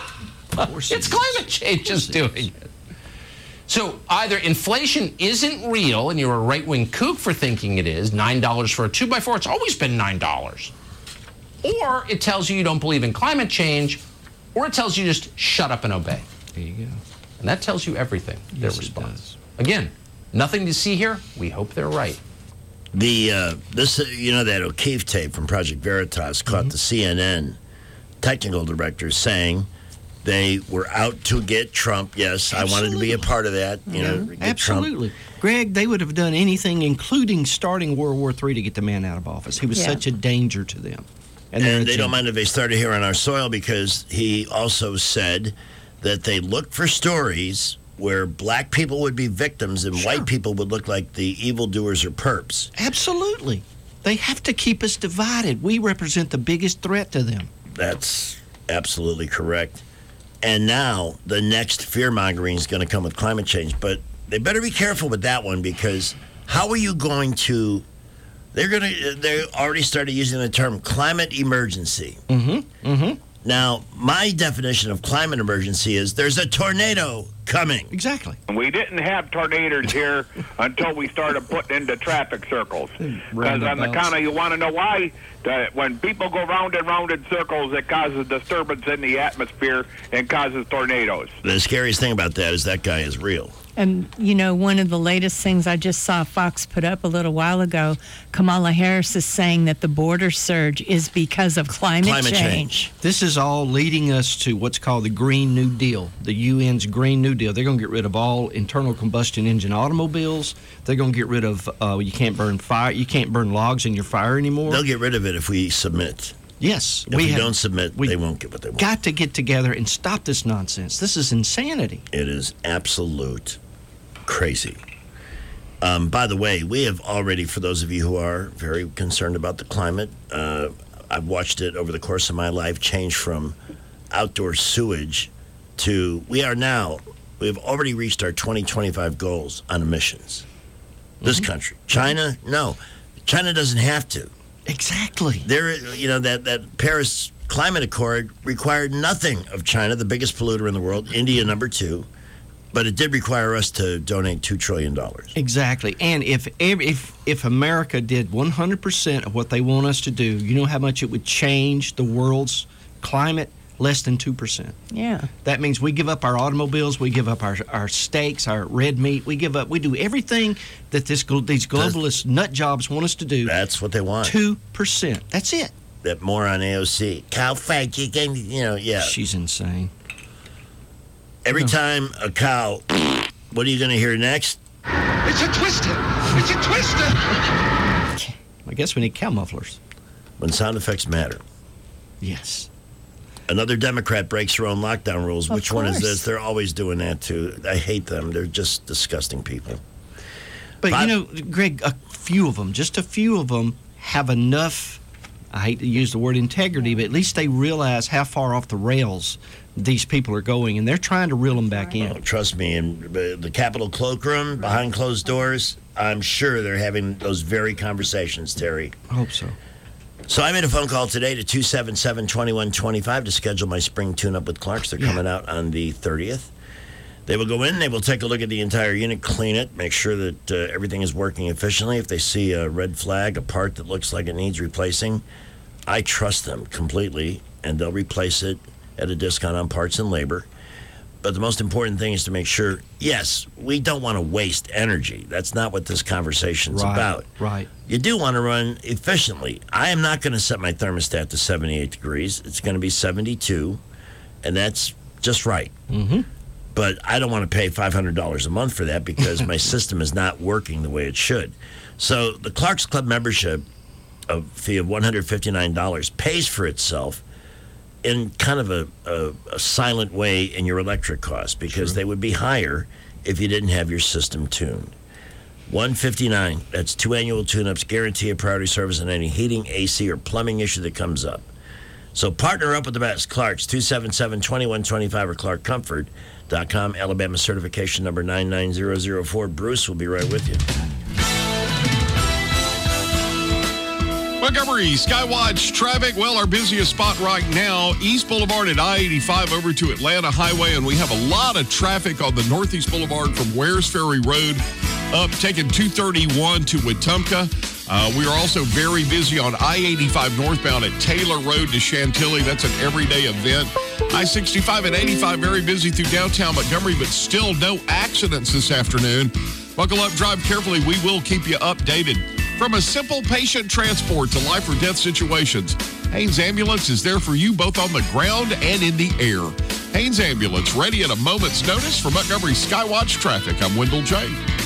It's climate change just doing it. So either inflation isn't real and you're a right-wing kook for thinking it is, nine dollars for a two by four, it's always been nine dollars. Or it tells you you don't believe in climate change, or it tells you just shut up and obey. There you go. And that tells you everything, their yes, response. Again, nothing to see here. We hope they're right. The uh, this uh, you know that O'Keefe tape from Project Veritas caught mm-hmm. the C N N technical director saying they were out to get Trump. Yes, Absolutely. I wanted to be a part of that. You yeah, know, get absolutely. Trump. Greg, they would have done anything, including starting World War Three, to get the man out of office. He was yeah. such a danger to them. And, and they don't mind if they started here on our soil, because he also said that they looked for stories where black people would be victims and sure. white people would look like the evildoers or perps. Absolutely. They have to keep us divided. We represent the biggest threat to them. That's absolutely correct. And now the next fear-mongering is going to come with climate change. But they better be careful with that one, because how are you going to... They're going to... They already started using the term climate emergency. Mm-hmm. Mm-hmm. Now, my definition of climate emergency is there's a tornado coming. Exactly. We didn't have tornadoes here until we started putting into traffic circles. Because on the count of, you want to know why? The, when people go round and round in circles, it causes disturbance in the atmosphere and causes tornadoes. The scariest thing about that is that guy is real. And, you know, one of the latest things I just saw Fox put up a little while ago, Kamala Harris is saying that the border surge is because of climate, climate change. change. This is all leading us to what's called the Green New Deal, the U N's Green New Deal. They're going to get rid of all internal combustion engine automobiles. They're going to get rid of, uh, you can't burn fire, you can't burn logs in your fire anymore. They'll get rid of it if we submit. Yes. If we, we don't submit, we they won't get what they want. Got to get together and stop this nonsense. This is insanity. It is absolute crazy. Um, by the way, we have already, for those of you who are very concerned about the climate, uh, I've watched it over the course of my life change from outdoor sewage to, we are now, we have already reached our twenty twenty-five goals on emissions. This mm-hmm. country. China, no. China doesn't have to. Exactly. There, you know, that, that Paris Climate Accord required nothing of China, the biggest polluter in the world, India number two, but it did require us to donate two trillion dollars. Exactly. And if if if America did one hundred percent of what they want us to do, you know how much it would change the world's climate? Less than two percent. Yeah. That means we give up our automobiles, we give up our our steaks, our red meat, we give up, we do everything that this these globalist nut jobs want us to do. That's what they want. two percent. That's it. That moron A O C. Cow fake, you can, you know, yeah. She's insane. Every no. time a cow, what are you going to hear next? It's a twister. It's a twister. I guess we need cow mufflers. When sound effects matter. Yes. Another Democrat breaks her own lockdown rules. Of Which one is course. this? They're always doing that, too. I hate them. They're just disgusting people. But, Five- you know, Greg, a few of them, just a few of them have enough, I hate to use the word integrity, but at least they realize how far off the rails these people are going, and they're trying to reel them back in. Oh, trust me, in uh, the Capitol cloakroom, behind closed doors, I'm sure they're having those very conversations, Terry. I hope so. So I made a phone call today to two seven seven, two one two five to schedule my spring tune-up with Clark's. They're coming out on the thirtieth. They will go in, they will take a look at the entire unit, clean it, make sure that uh, everything is working efficiently. If they see a red flag, a part that looks like it needs replacing, I trust them completely, and they'll replace it at a discount on parts and labor. But the most important thing is to make sure, yes, we don't want to waste energy. That's not what this conversation's Right, about. right. You do want to run efficiently. I am not going to set my thermostat to seventy-eight degrees. It's going to be seventy-two, and that's just right. Mm-hmm. But I don't want to pay five hundred dollars a month for that because my system is not working the way it should. So the Clark's Club membership, a fee of one hundred fifty-nine dollars, pays for itself in kind of a, a, a silent way in your electric costs because Sure. they would be higher if you didn't have your system tuned. one hundred fifty-nine dollars, that's two annual tune-ups, guarantee a priority service on any heating, A C, or plumbing issue that comes up. So partner up with the best. Clark's, two seven seven, two one two five or clark comfort dot com. Alabama certification number nine nine zero zero four. Bruce will be right with you. Montgomery Skywatch traffic. Well, our busiest spot right now, East Boulevard at I eighty-five over to Atlanta Highway, and we have a lot of traffic on the Northeast Boulevard from Wares Ferry Road up, taking two thirty-one to Wetumpka. Uh, we are also very busy on I eighty-five northbound at Taylor Road to Chantilly. That's an everyday event. I sixty-five and eighty-five very busy through downtown Montgomery, but still no accidents this afternoon. Buckle up, drive carefully. We will keep you updated. From a simple patient transport to life or death situations, Haynes Ambulance is there for you both on the ground and in the air. Haynes Ambulance, ready at a moment's notice. For Montgomery Skywatch traffic, I'm Wendell J.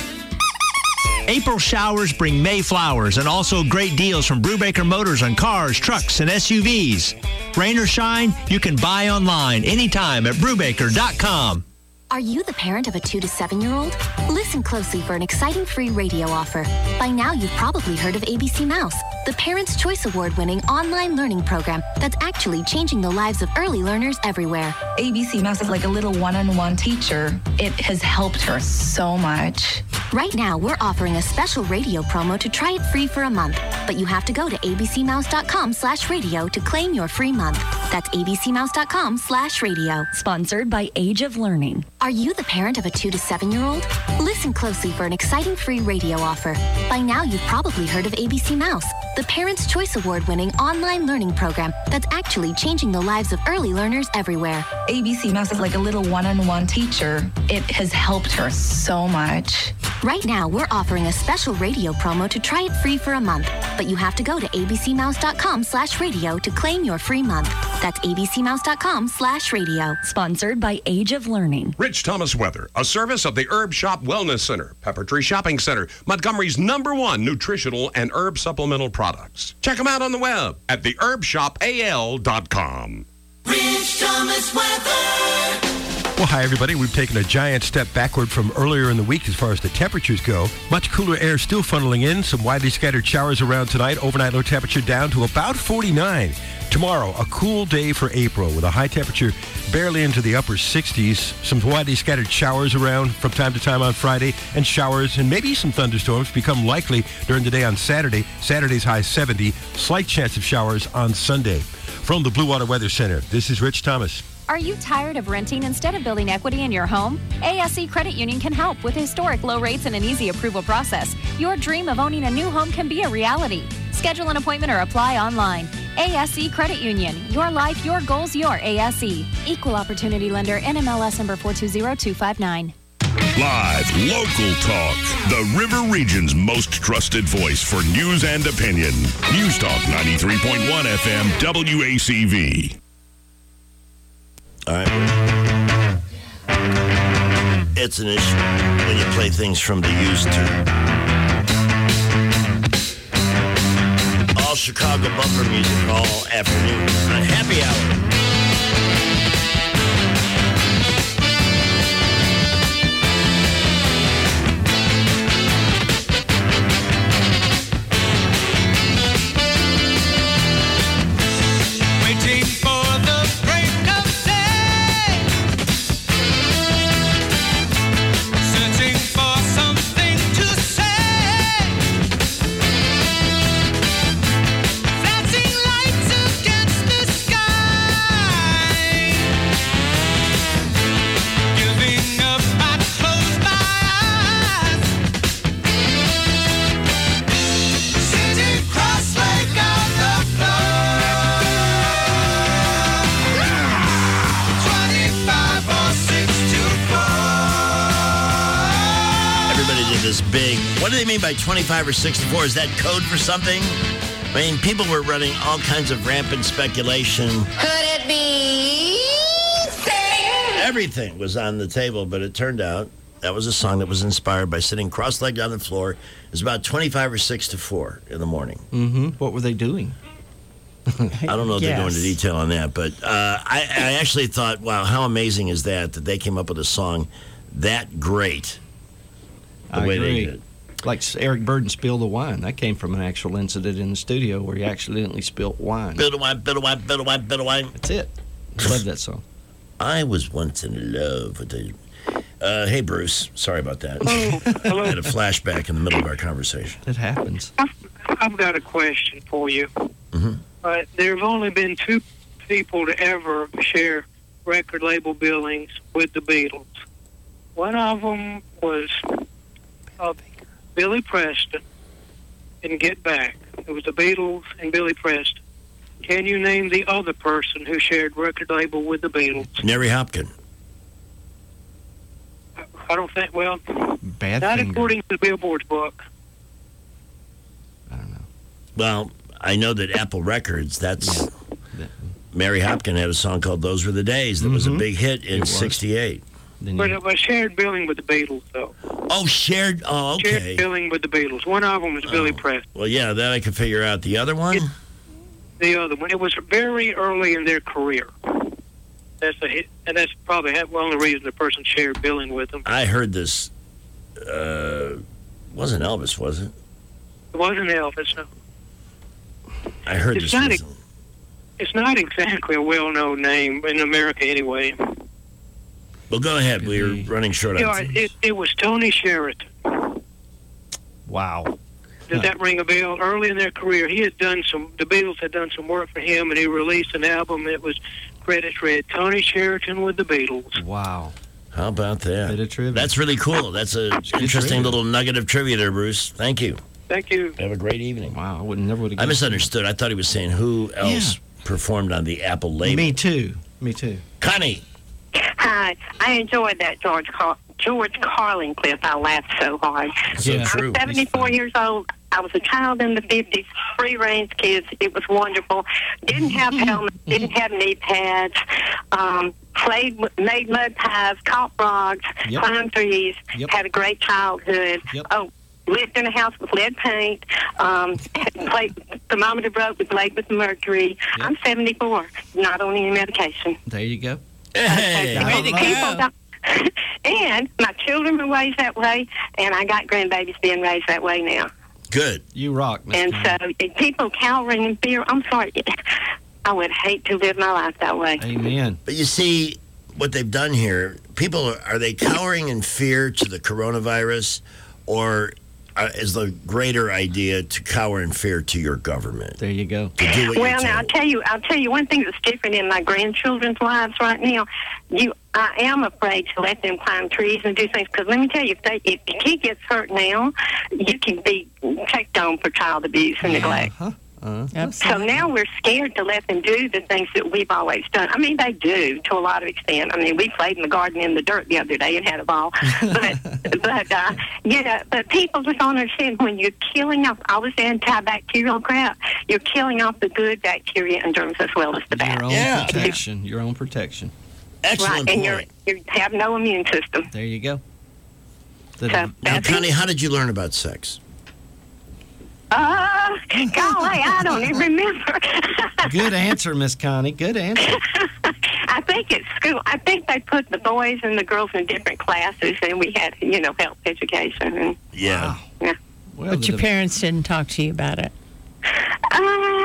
April showers bring May flowers and also great deals from Brubaker Motors on cars, trucks, and S U Vs. Rain or shine, you can buy online anytime at Brubaker dot com. Are you the parent of a two to seven year old? Listen closely for an exciting free radio offer. By now, you've probably heard of A B C Mouse, the Parents' Choice Award winning online learning program that's actually changing the lives of early learners everywhere. A B C Mouse is like a little one-on-one teacher. It has helped her so much. Right now, we're offering a special radio promo to try it free for a month, but you have to go to abcmouse.com slash radio to claim your free month. That's abcmouse.com slash radio. Sponsored by Age of Learning. Are you the parent of a two to seven year old? Listen closely for an exciting free radio offer. By now, you've probably heard of A B C Mouse, the Parents' Choice Award winning online learning program that's actually changing the lives of early learners everywhere. A B C Mouse is like a little one-on-one teacher. It has helped her so much. Right now, we're offering a special radio promo to try it free for a month, but you have to go to abcmouse.com slash radio to claim your free month. That's abcmouse.com slash radio. Sponsored by Age of Learning. Rich Thomas Weather, a service of the Herb Shop Wellness Center, Pepper Tree Shopping Center, Montgomery's number one nutritional and herb supplemental products. Check them out on the web at the herb shop a l dot com. Rich Thomas Weather. Well, hi, everybody. We've taken a giant step backward from earlier in the week as far as the temperatures go. Much cooler air still funneling in. Some widely scattered showers around tonight. Overnight low temperature down to about forty-nine. Tomorrow, a cool day for April with a high temperature barely into the upper sixties. Some widely scattered showers around from time to time on Friday, and showers and maybe some thunderstorms become likely during the day on Saturday. Saturday's high seventy. Slight chance of showers on Sunday. From the Blue Water Weather Center, this is Rich Thomas. Are you tired of renting instead of building equity in your home? A S E Credit Union can help with historic low rates and an easy approval process. Your dream of owning a new home can be a reality. Schedule an appointment or apply online. A S E Credit Union. Your life, your goals, your A S E. Equal Opportunity Lender, N M L S number four two zero two five nine. Live, local talk. The River Region's most trusted voice for news and opinion. News Talk ninety-three point one F M W A C V. All right. it's an issue when you play things from the used to. All Chicago bumper music all afternoon on Happy Hour. What do they mean by twenty-five or sixty-four? Is that code for something? I mean, people were running all kinds of rampant speculation. Could it be? Everything was on the table, but it turned out that was a song that was inspired by sitting cross-legged on the floor. It was about twenty-five or six to four in the morning. Mm-hmm. What were they doing? I don't know if yes. they go into detail on that, but uh, I, I actually thought, wow, how amazing is that, that they came up with a song that great the I way agree. they did. Like Eric Burden spilled the wine. That came from an actual incident in the studio where he accidentally spilled wine. Bill of wine, bill of wine, bill of wine, bill of wine. That's it. I love that song. I was once in love with the... Uh, hey, Bruce. Sorry about that. Oh, hello. I had a flashback in the middle of our conversation. It happens. I've, I've got a question for you. Mm-hmm. Uh, there have only been two people to ever share record label billings with the Beatles. One of them was uh, Billy Preston and Get Back. It was the Beatles and Billy Preston. Can you name the other person who shared record label with the Beatles? Neri Hopkin. I don't think, well, Bad not finger. according to Billboard's book. Well, I know that Apple Records, that's... Yeah. Mary Hopkin had a song called Those Were the Days that mm-hmm. was a big hit in sixty-eight. But it was shared billing with the Beatles, though. Oh, shared? Oh, okay. Shared billing with the Beatles. One of them was oh. Billy Preston. Well, yeah, that I could figure out. The other one? It, the other one. It was very early in their career. That's a hit, and that's probably one of the reasons the person shared billing with them. I heard this. Uh, wasn't Elvis, was it? It wasn't Elvis, no. I heard it's this. Not was... a, it's not exactly a well-known name in America, anyway. Well, go ahead. We were running short on yeah, it, it was Tony Sheraton. Wow. Does that ring a bell? Early in their career, he had done some, the Beatles had done some work for him, and he released an album that was credits read Tony Sheraton with the Beatles. Wow. How about that? Bit of trivia. That's really cool. That's an interesting trivia. little nugget of trivia there, Bruce. Thank you. Thank you. Have a great evening. Wow, I would never would have I misunderstood. I thought he was saying who else yeah. performed on the Apple label. Me too. Me too. Connie. Hi. I enjoyed that George Car- George Carlin clip. I laughed so hard. So yeah. true. I'm seventy-four years old. I was a child in the fifties, free-range kids. It was wonderful. Didn't have helmets, didn't have knee pads, um, played, made mud pies, caught frogs, Yep. climbed trees, Yep. had a great childhood. Yep. Oh, lived in a house with lead paint, um, played thermometer broke, we played with mercury. Yep. I'm seventy-four, not on any medication. There you go. Hey. Okay, people don't- and my children were raised that way, and I got grandbabies being raised that way now. Good. You rock, Miss And Connie. so, people cowering in fear, I'm sorry, I would hate to live my life that way. Amen. But you see, what they've done here, people, are, are they cowering in fear to the coronavirus, or uh, is the greater idea to cower in fear to your government? There you go. To do what Well, you're now I'll told. tell you, I'll tell you one thing that's different in my grandchildren's lives right now. You, I am afraid to let them climb trees and do things because let me tell you, if they, if the kid gets hurt now, you can be checked on for child abuse and neglect. Uh-huh. Uh-huh. So now we're scared to let them do the things that we've always done. I mean, they do to a lot of extent. I mean, we played in the garden in the dirt the other day and had a ball. But, but uh, yeah, but people just don't understand when you're killing off all this antibacterial crap, you're killing off the good bacteria and germs as well as the bad. Your own Yeah. protection. Your own protection. Excellent right, and point. you're, you have no immune system. There you go. The, So, Now, Connie, how did you learn about sex? Uh, golly, I don't even remember. Good answer, Miss Connie. Good answer. I think at school, I think they put the boys and the girls in different classes, and we had, you know, health education. And, Yeah. yeah. Well, But your the- parents didn't talk to you about it. Uh,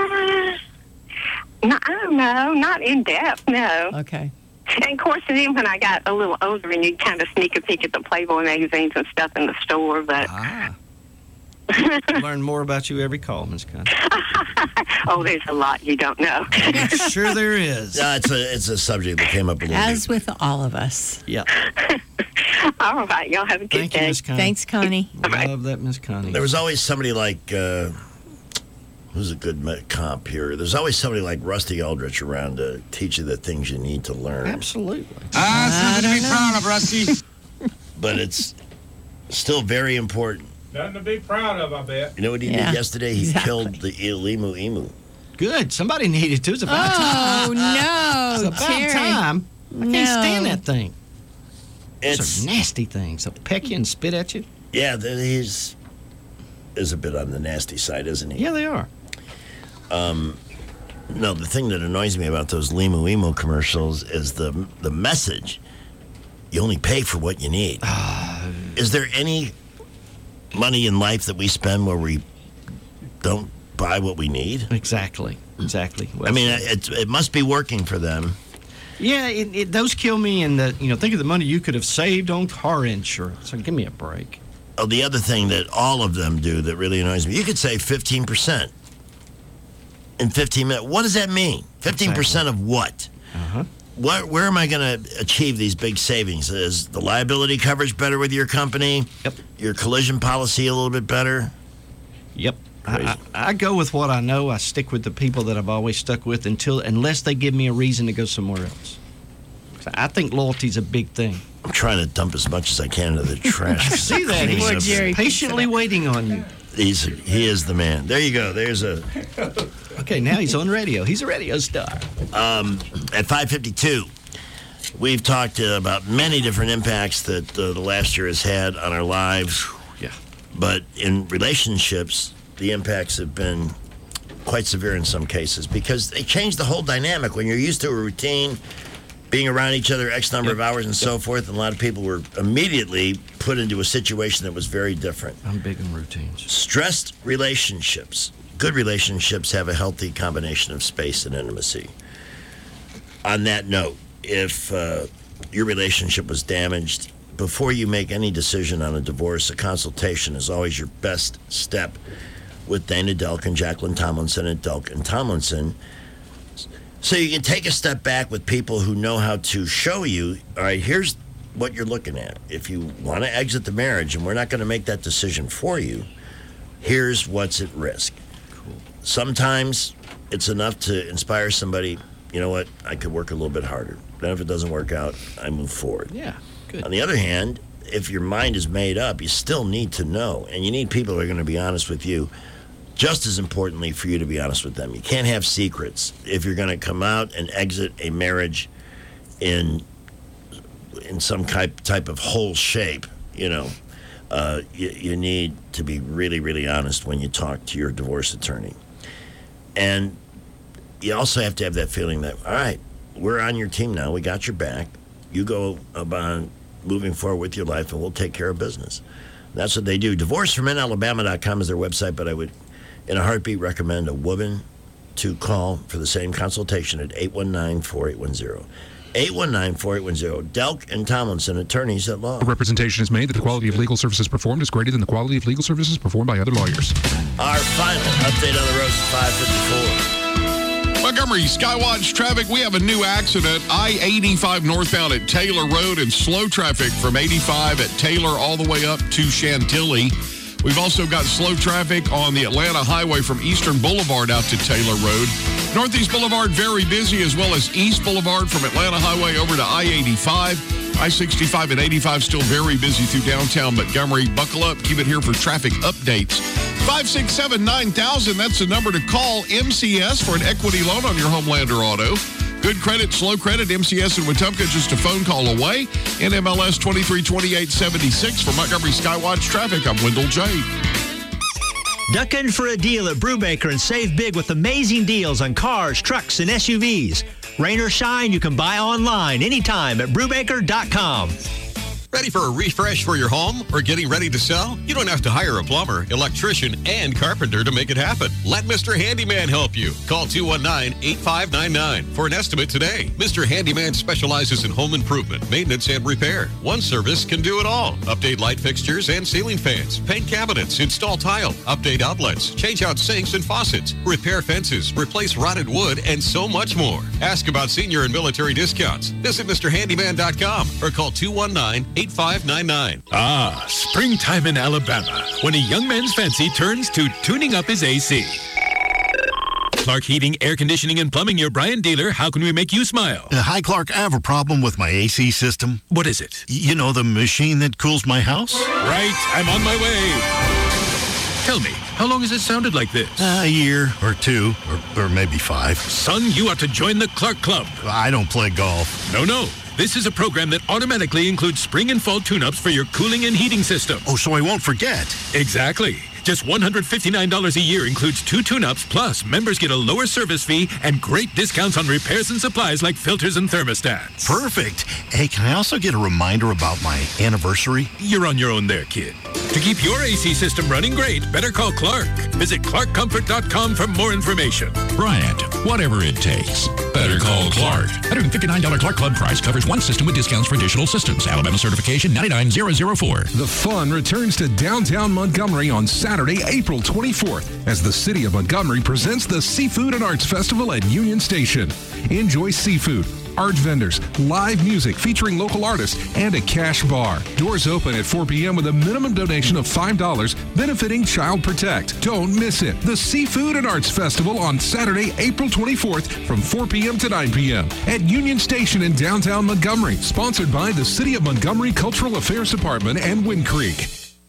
no, I don't know, not in depth, no. Okay. And of course, then when I got a little older, and you kind of sneak a peek at the Playboy magazines and stuff in the store, but Ah. Learn more about you every call, Miss Connie. oh, there's a lot you don't know. Sure there is. Uh, it's a it's a subject that came up a little As bit. with all of us. Yeah. All right, y'all have a good Thank you, day. Miss Connie. Thanks, Connie. Love that, Miss Connie. There was always somebody like, uh, who's a good me- comp here? There's always somebody like Rusty Aldrich around to teach you the things you need to learn. Absolutely. Ah, something to be proud of, Rusty. But it's still very important. Nothing to be proud of, I bet. You know what he Yeah, did yesterday? He exactly. killed the emu emu. Good. Somebody needed to. It's about time. Oh, no. It's about Terry. time. I can't No. stand that thing. Those It's are nasty things. They'll peck you and spit at you. yeah, th- he's is a bit on the nasty side, isn't he? Yeah, they are. Um, no, the thing that annoys me about those Limu Emo commercials is the the message. You only pay for what you need. Is there any money in life that we spend where we don't buy what we need? Exactly. Exactly. Well I mean, said. it, it must be working for them. Yeah, it, it, those kill me. And the, you know, think of the money you could have saved on car insurance. So give me a break. Oh, the other thing that all of them do that really annoys me, you could save fifteen percent in fifteen minutes. What does that mean? fifteen percent of what? Uh-huh. Where, where am I going to achieve these big savings? Is the liability coverage better with your company? Yep. Your collision policy a little bit better? Yep. I, I, I go with what I know. I stick with the people that I've always stuck with until unless they give me a reason to go somewhere else. I think loyalty's a big thing. I'm trying to dump as much as I can into the trash. See that? He's He's a- Jerry patiently waiting on you. He's he is the man. There you go. There's a Okay, now he's on radio. He's a radio star. um, at five fifty-two. We've talked uh, about many different impacts that uh, the last year has had on our lives. Yeah. But in relationships, the impacts have been quite severe in some cases because they change the whole dynamic. When you're used to a routine, being around each other X number Yep. of hours and so forth, and a lot of people were immediately put into a situation that was very different. I'm big on routines. Stressed relationships. Good relationships have a healthy combination of space and intimacy. On that note, if uh, your relationship was damaged, before you make any decision on a divorce, a consultation is always your best step with Dana Delk and Jacqueline Tomlinson at Delk and Tomlinson. So you can take a step back with people who know how to show you, all right, here's what you're looking at. If you want to exit the marriage, and we're not going to make that decision for you, here's what's at risk. Cool. Sometimes it's enough to inspire somebody, you know what, I could work a little bit harder. Then if it doesn't work out, I move forward. Yeah, good. On the other hand, if your mind is made up, you still need to know, and you need people who are going to be honest with you. Just as importantly, for you to be honest with them. You can't have secrets. If you're going to come out and exit a marriage in in some type type of whole shape, you know, uh, you, you need to be really, really honest when you talk to your divorce attorney. And you also have to have that feeling that, all right, we're on your team now. We got your back. You go about moving forward with your life, and we'll take care of business. That's what they do. divorce for men alabama dot com is their website, but I would, in a heartbeat, recommend a woman to call for the same consultation at eight one nine, four eight one zero. eight one nine, four eight one zero. Delk and Tomlinson, attorneys at law. A representation is made that the quality of legal services performed is greater than the quality of legal services performed by other lawyers. Our final update on the road is five fifty-four. Montgomery Skywatch traffic. We have a new accident. I eighty-five northbound at Taylor Road and slow traffic from eighty-five at Taylor all the way up to Chantilly. We've also got slow traffic on the Atlanta Highway from Eastern Boulevard out to Taylor Road. Northeast Boulevard very busy, as well as East Boulevard from Atlanta Highway over to I eighty-five. I sixty-five and eighty-five still very busy through downtown Montgomery. Buckle up. Keep it here for traffic updates. five six seven, nine thousand, that's the number to call. M C S for an equity loan on your Homelander auto. Good credit, slow credit, M C S in Wetumpka, just a phone call away. N M L S twenty-three twenty-eight seventy-six. For Montgomery Skywatch Traffic, I'm Wendell J. Duck in for a deal at Brubaker and save big with amazing deals on cars, trucks, and S U Vs. Rain or shine, you can buy online anytime at Brubaker dot com. Ready for a refresh for your home or getting ready to sell? You don't have to hire a plumber, electrician, and carpenter to make it happen. Let Mister Handyman help you. Call two one nine, eight five nine nine for an estimate today. Mister Handyman specializes in home improvement, maintenance, and repair. One service can do it all. Update light fixtures and ceiling fans, paint cabinets, install tile, update outlets, change out sinks and faucets, repair fences, replace rotted wood, and so much more. Ask about senior and military discounts. Visit Mister Handyman dot com or call two one nine, eight five nine nine. Ah, springtime in Alabama, when a young man's fancy turns to tuning up his A C. Clark Heating, Air Conditioning, and Plumbing, your Bryant dealer. How can we make you smile? Uh, hi, Clark. I have a problem with my A C system. What is it? Y- you know, the machine that cools my house? Right, I'm on my way. Tell me, how long has it sounded like this? Uh, a year or two, or, or maybe five. Son, you ought to join the Clark Club. I don't play golf. No, no. This is a program that automatically includes spring and fall tune-ups for your cooling and heating system. Oh, so I won't forget. Exactly. Just one hundred fifty-nine dollars a year includes two tune-ups, plus members get a lower service fee and great discounts on repairs and supplies like filters and thermostats. Perfect. Hey, can I also get a reminder about my anniversary? You're on your own there, kid. To keep your A C system running great, better call Clark. Visit clark comfort dot com for more information. Bryant, whatever it takes. Better call Clark. one hundred fifty-nine dollars Clark Club price covers one system with discounts for additional systems. Alabama certification nine nine zero zero four. The fun returns to downtown Montgomery on Saturday, April twenty-fourth, as the City of Montgomery presents the Seafood and Arts Festival at Union Station. Enjoy seafood, art vendors, live music featuring local artists, and a cash bar. Doors open at four p.m. with a minimum donation of five dollars, benefiting Child Protect. Don't miss it. The Seafood and Arts Festival on Saturday, April twenty-fourth from four p.m. to nine p.m. at Union Station in downtown Montgomery. Sponsored by the City of Montgomery Cultural Affairs Department and Wind Creek.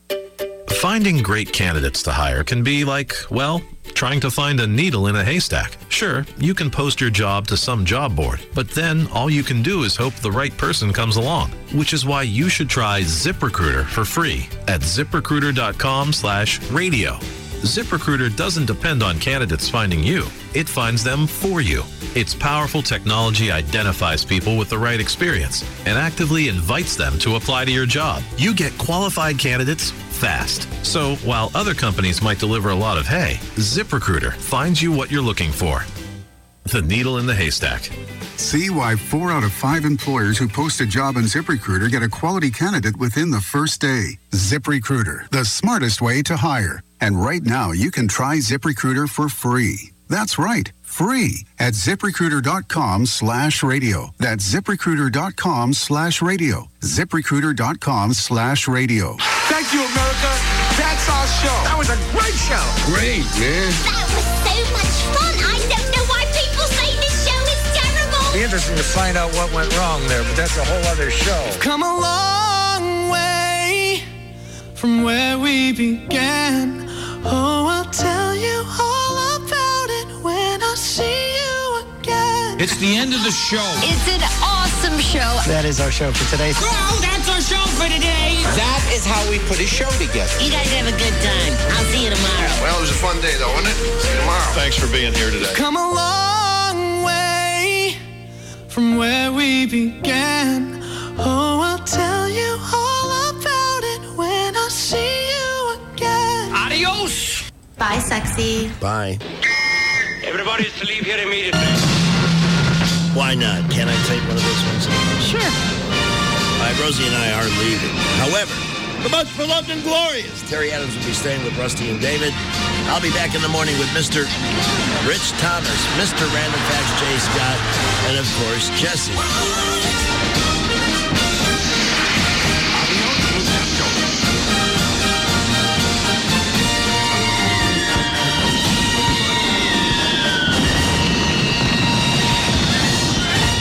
Finding great candidates to hire can be like, well, trying to find a needle in a haystack. Sure, you can post your job to some job board, but then all you can do is hope the right person comes along, which is why you should try ZipRecruiter for free at ziprecruiter dot com slash radio. ZipRecruiter doesn't depend on candidates finding you. It finds them for you. Its powerful technology identifies people with the right experience and actively invites them to apply to your job. You get qualified candidates fast. So while other companies might deliver a lot of hay, ZipRecruiter finds you what you're looking for. The needle in the haystack. See why four out of five employers who post a job on ZipRecruiter get a quality candidate within the first day. ZipRecruiter, the smartest way to hire. And right now, you can try ZipRecruiter for free. That's right, free at ziprecruiter dot com slash radio. That's ziprecruiter dot com slash radio. ziprecruiter dot com slash radio. Thank you, America. That's our show. That was a great show. Great, man. That was so much fun. I don't know why people say this show is terrible. Be interesting to find out what went wrong there, but that's a whole other show. Come a long way from where we began. Oh, I'll tell you all about it when I see you again. It's the end of the show. It's an awesome show. That is our show for today. Well, that's our show for today. That is how we put a show together. You guys have a good time. I'll see you tomorrow. Well, it was a fun day, though, wasn't it? See you tomorrow. Thanks for being here today. Come a long way from where we began. Oh, I'll tell you all about it when I see you again. Adios. Bye, sexy. Bye. Everybody is to leave here immediately. Why not? Can I take one of those ones? Sure. All right, Rosie and I are leaving. However, the much beloved and glorious Terry Adams will be staying with Rusty and David. I'll be back in the morning with Mister Rich Thomas, Mister Random Facts Jay Scott, and of course, Jesse.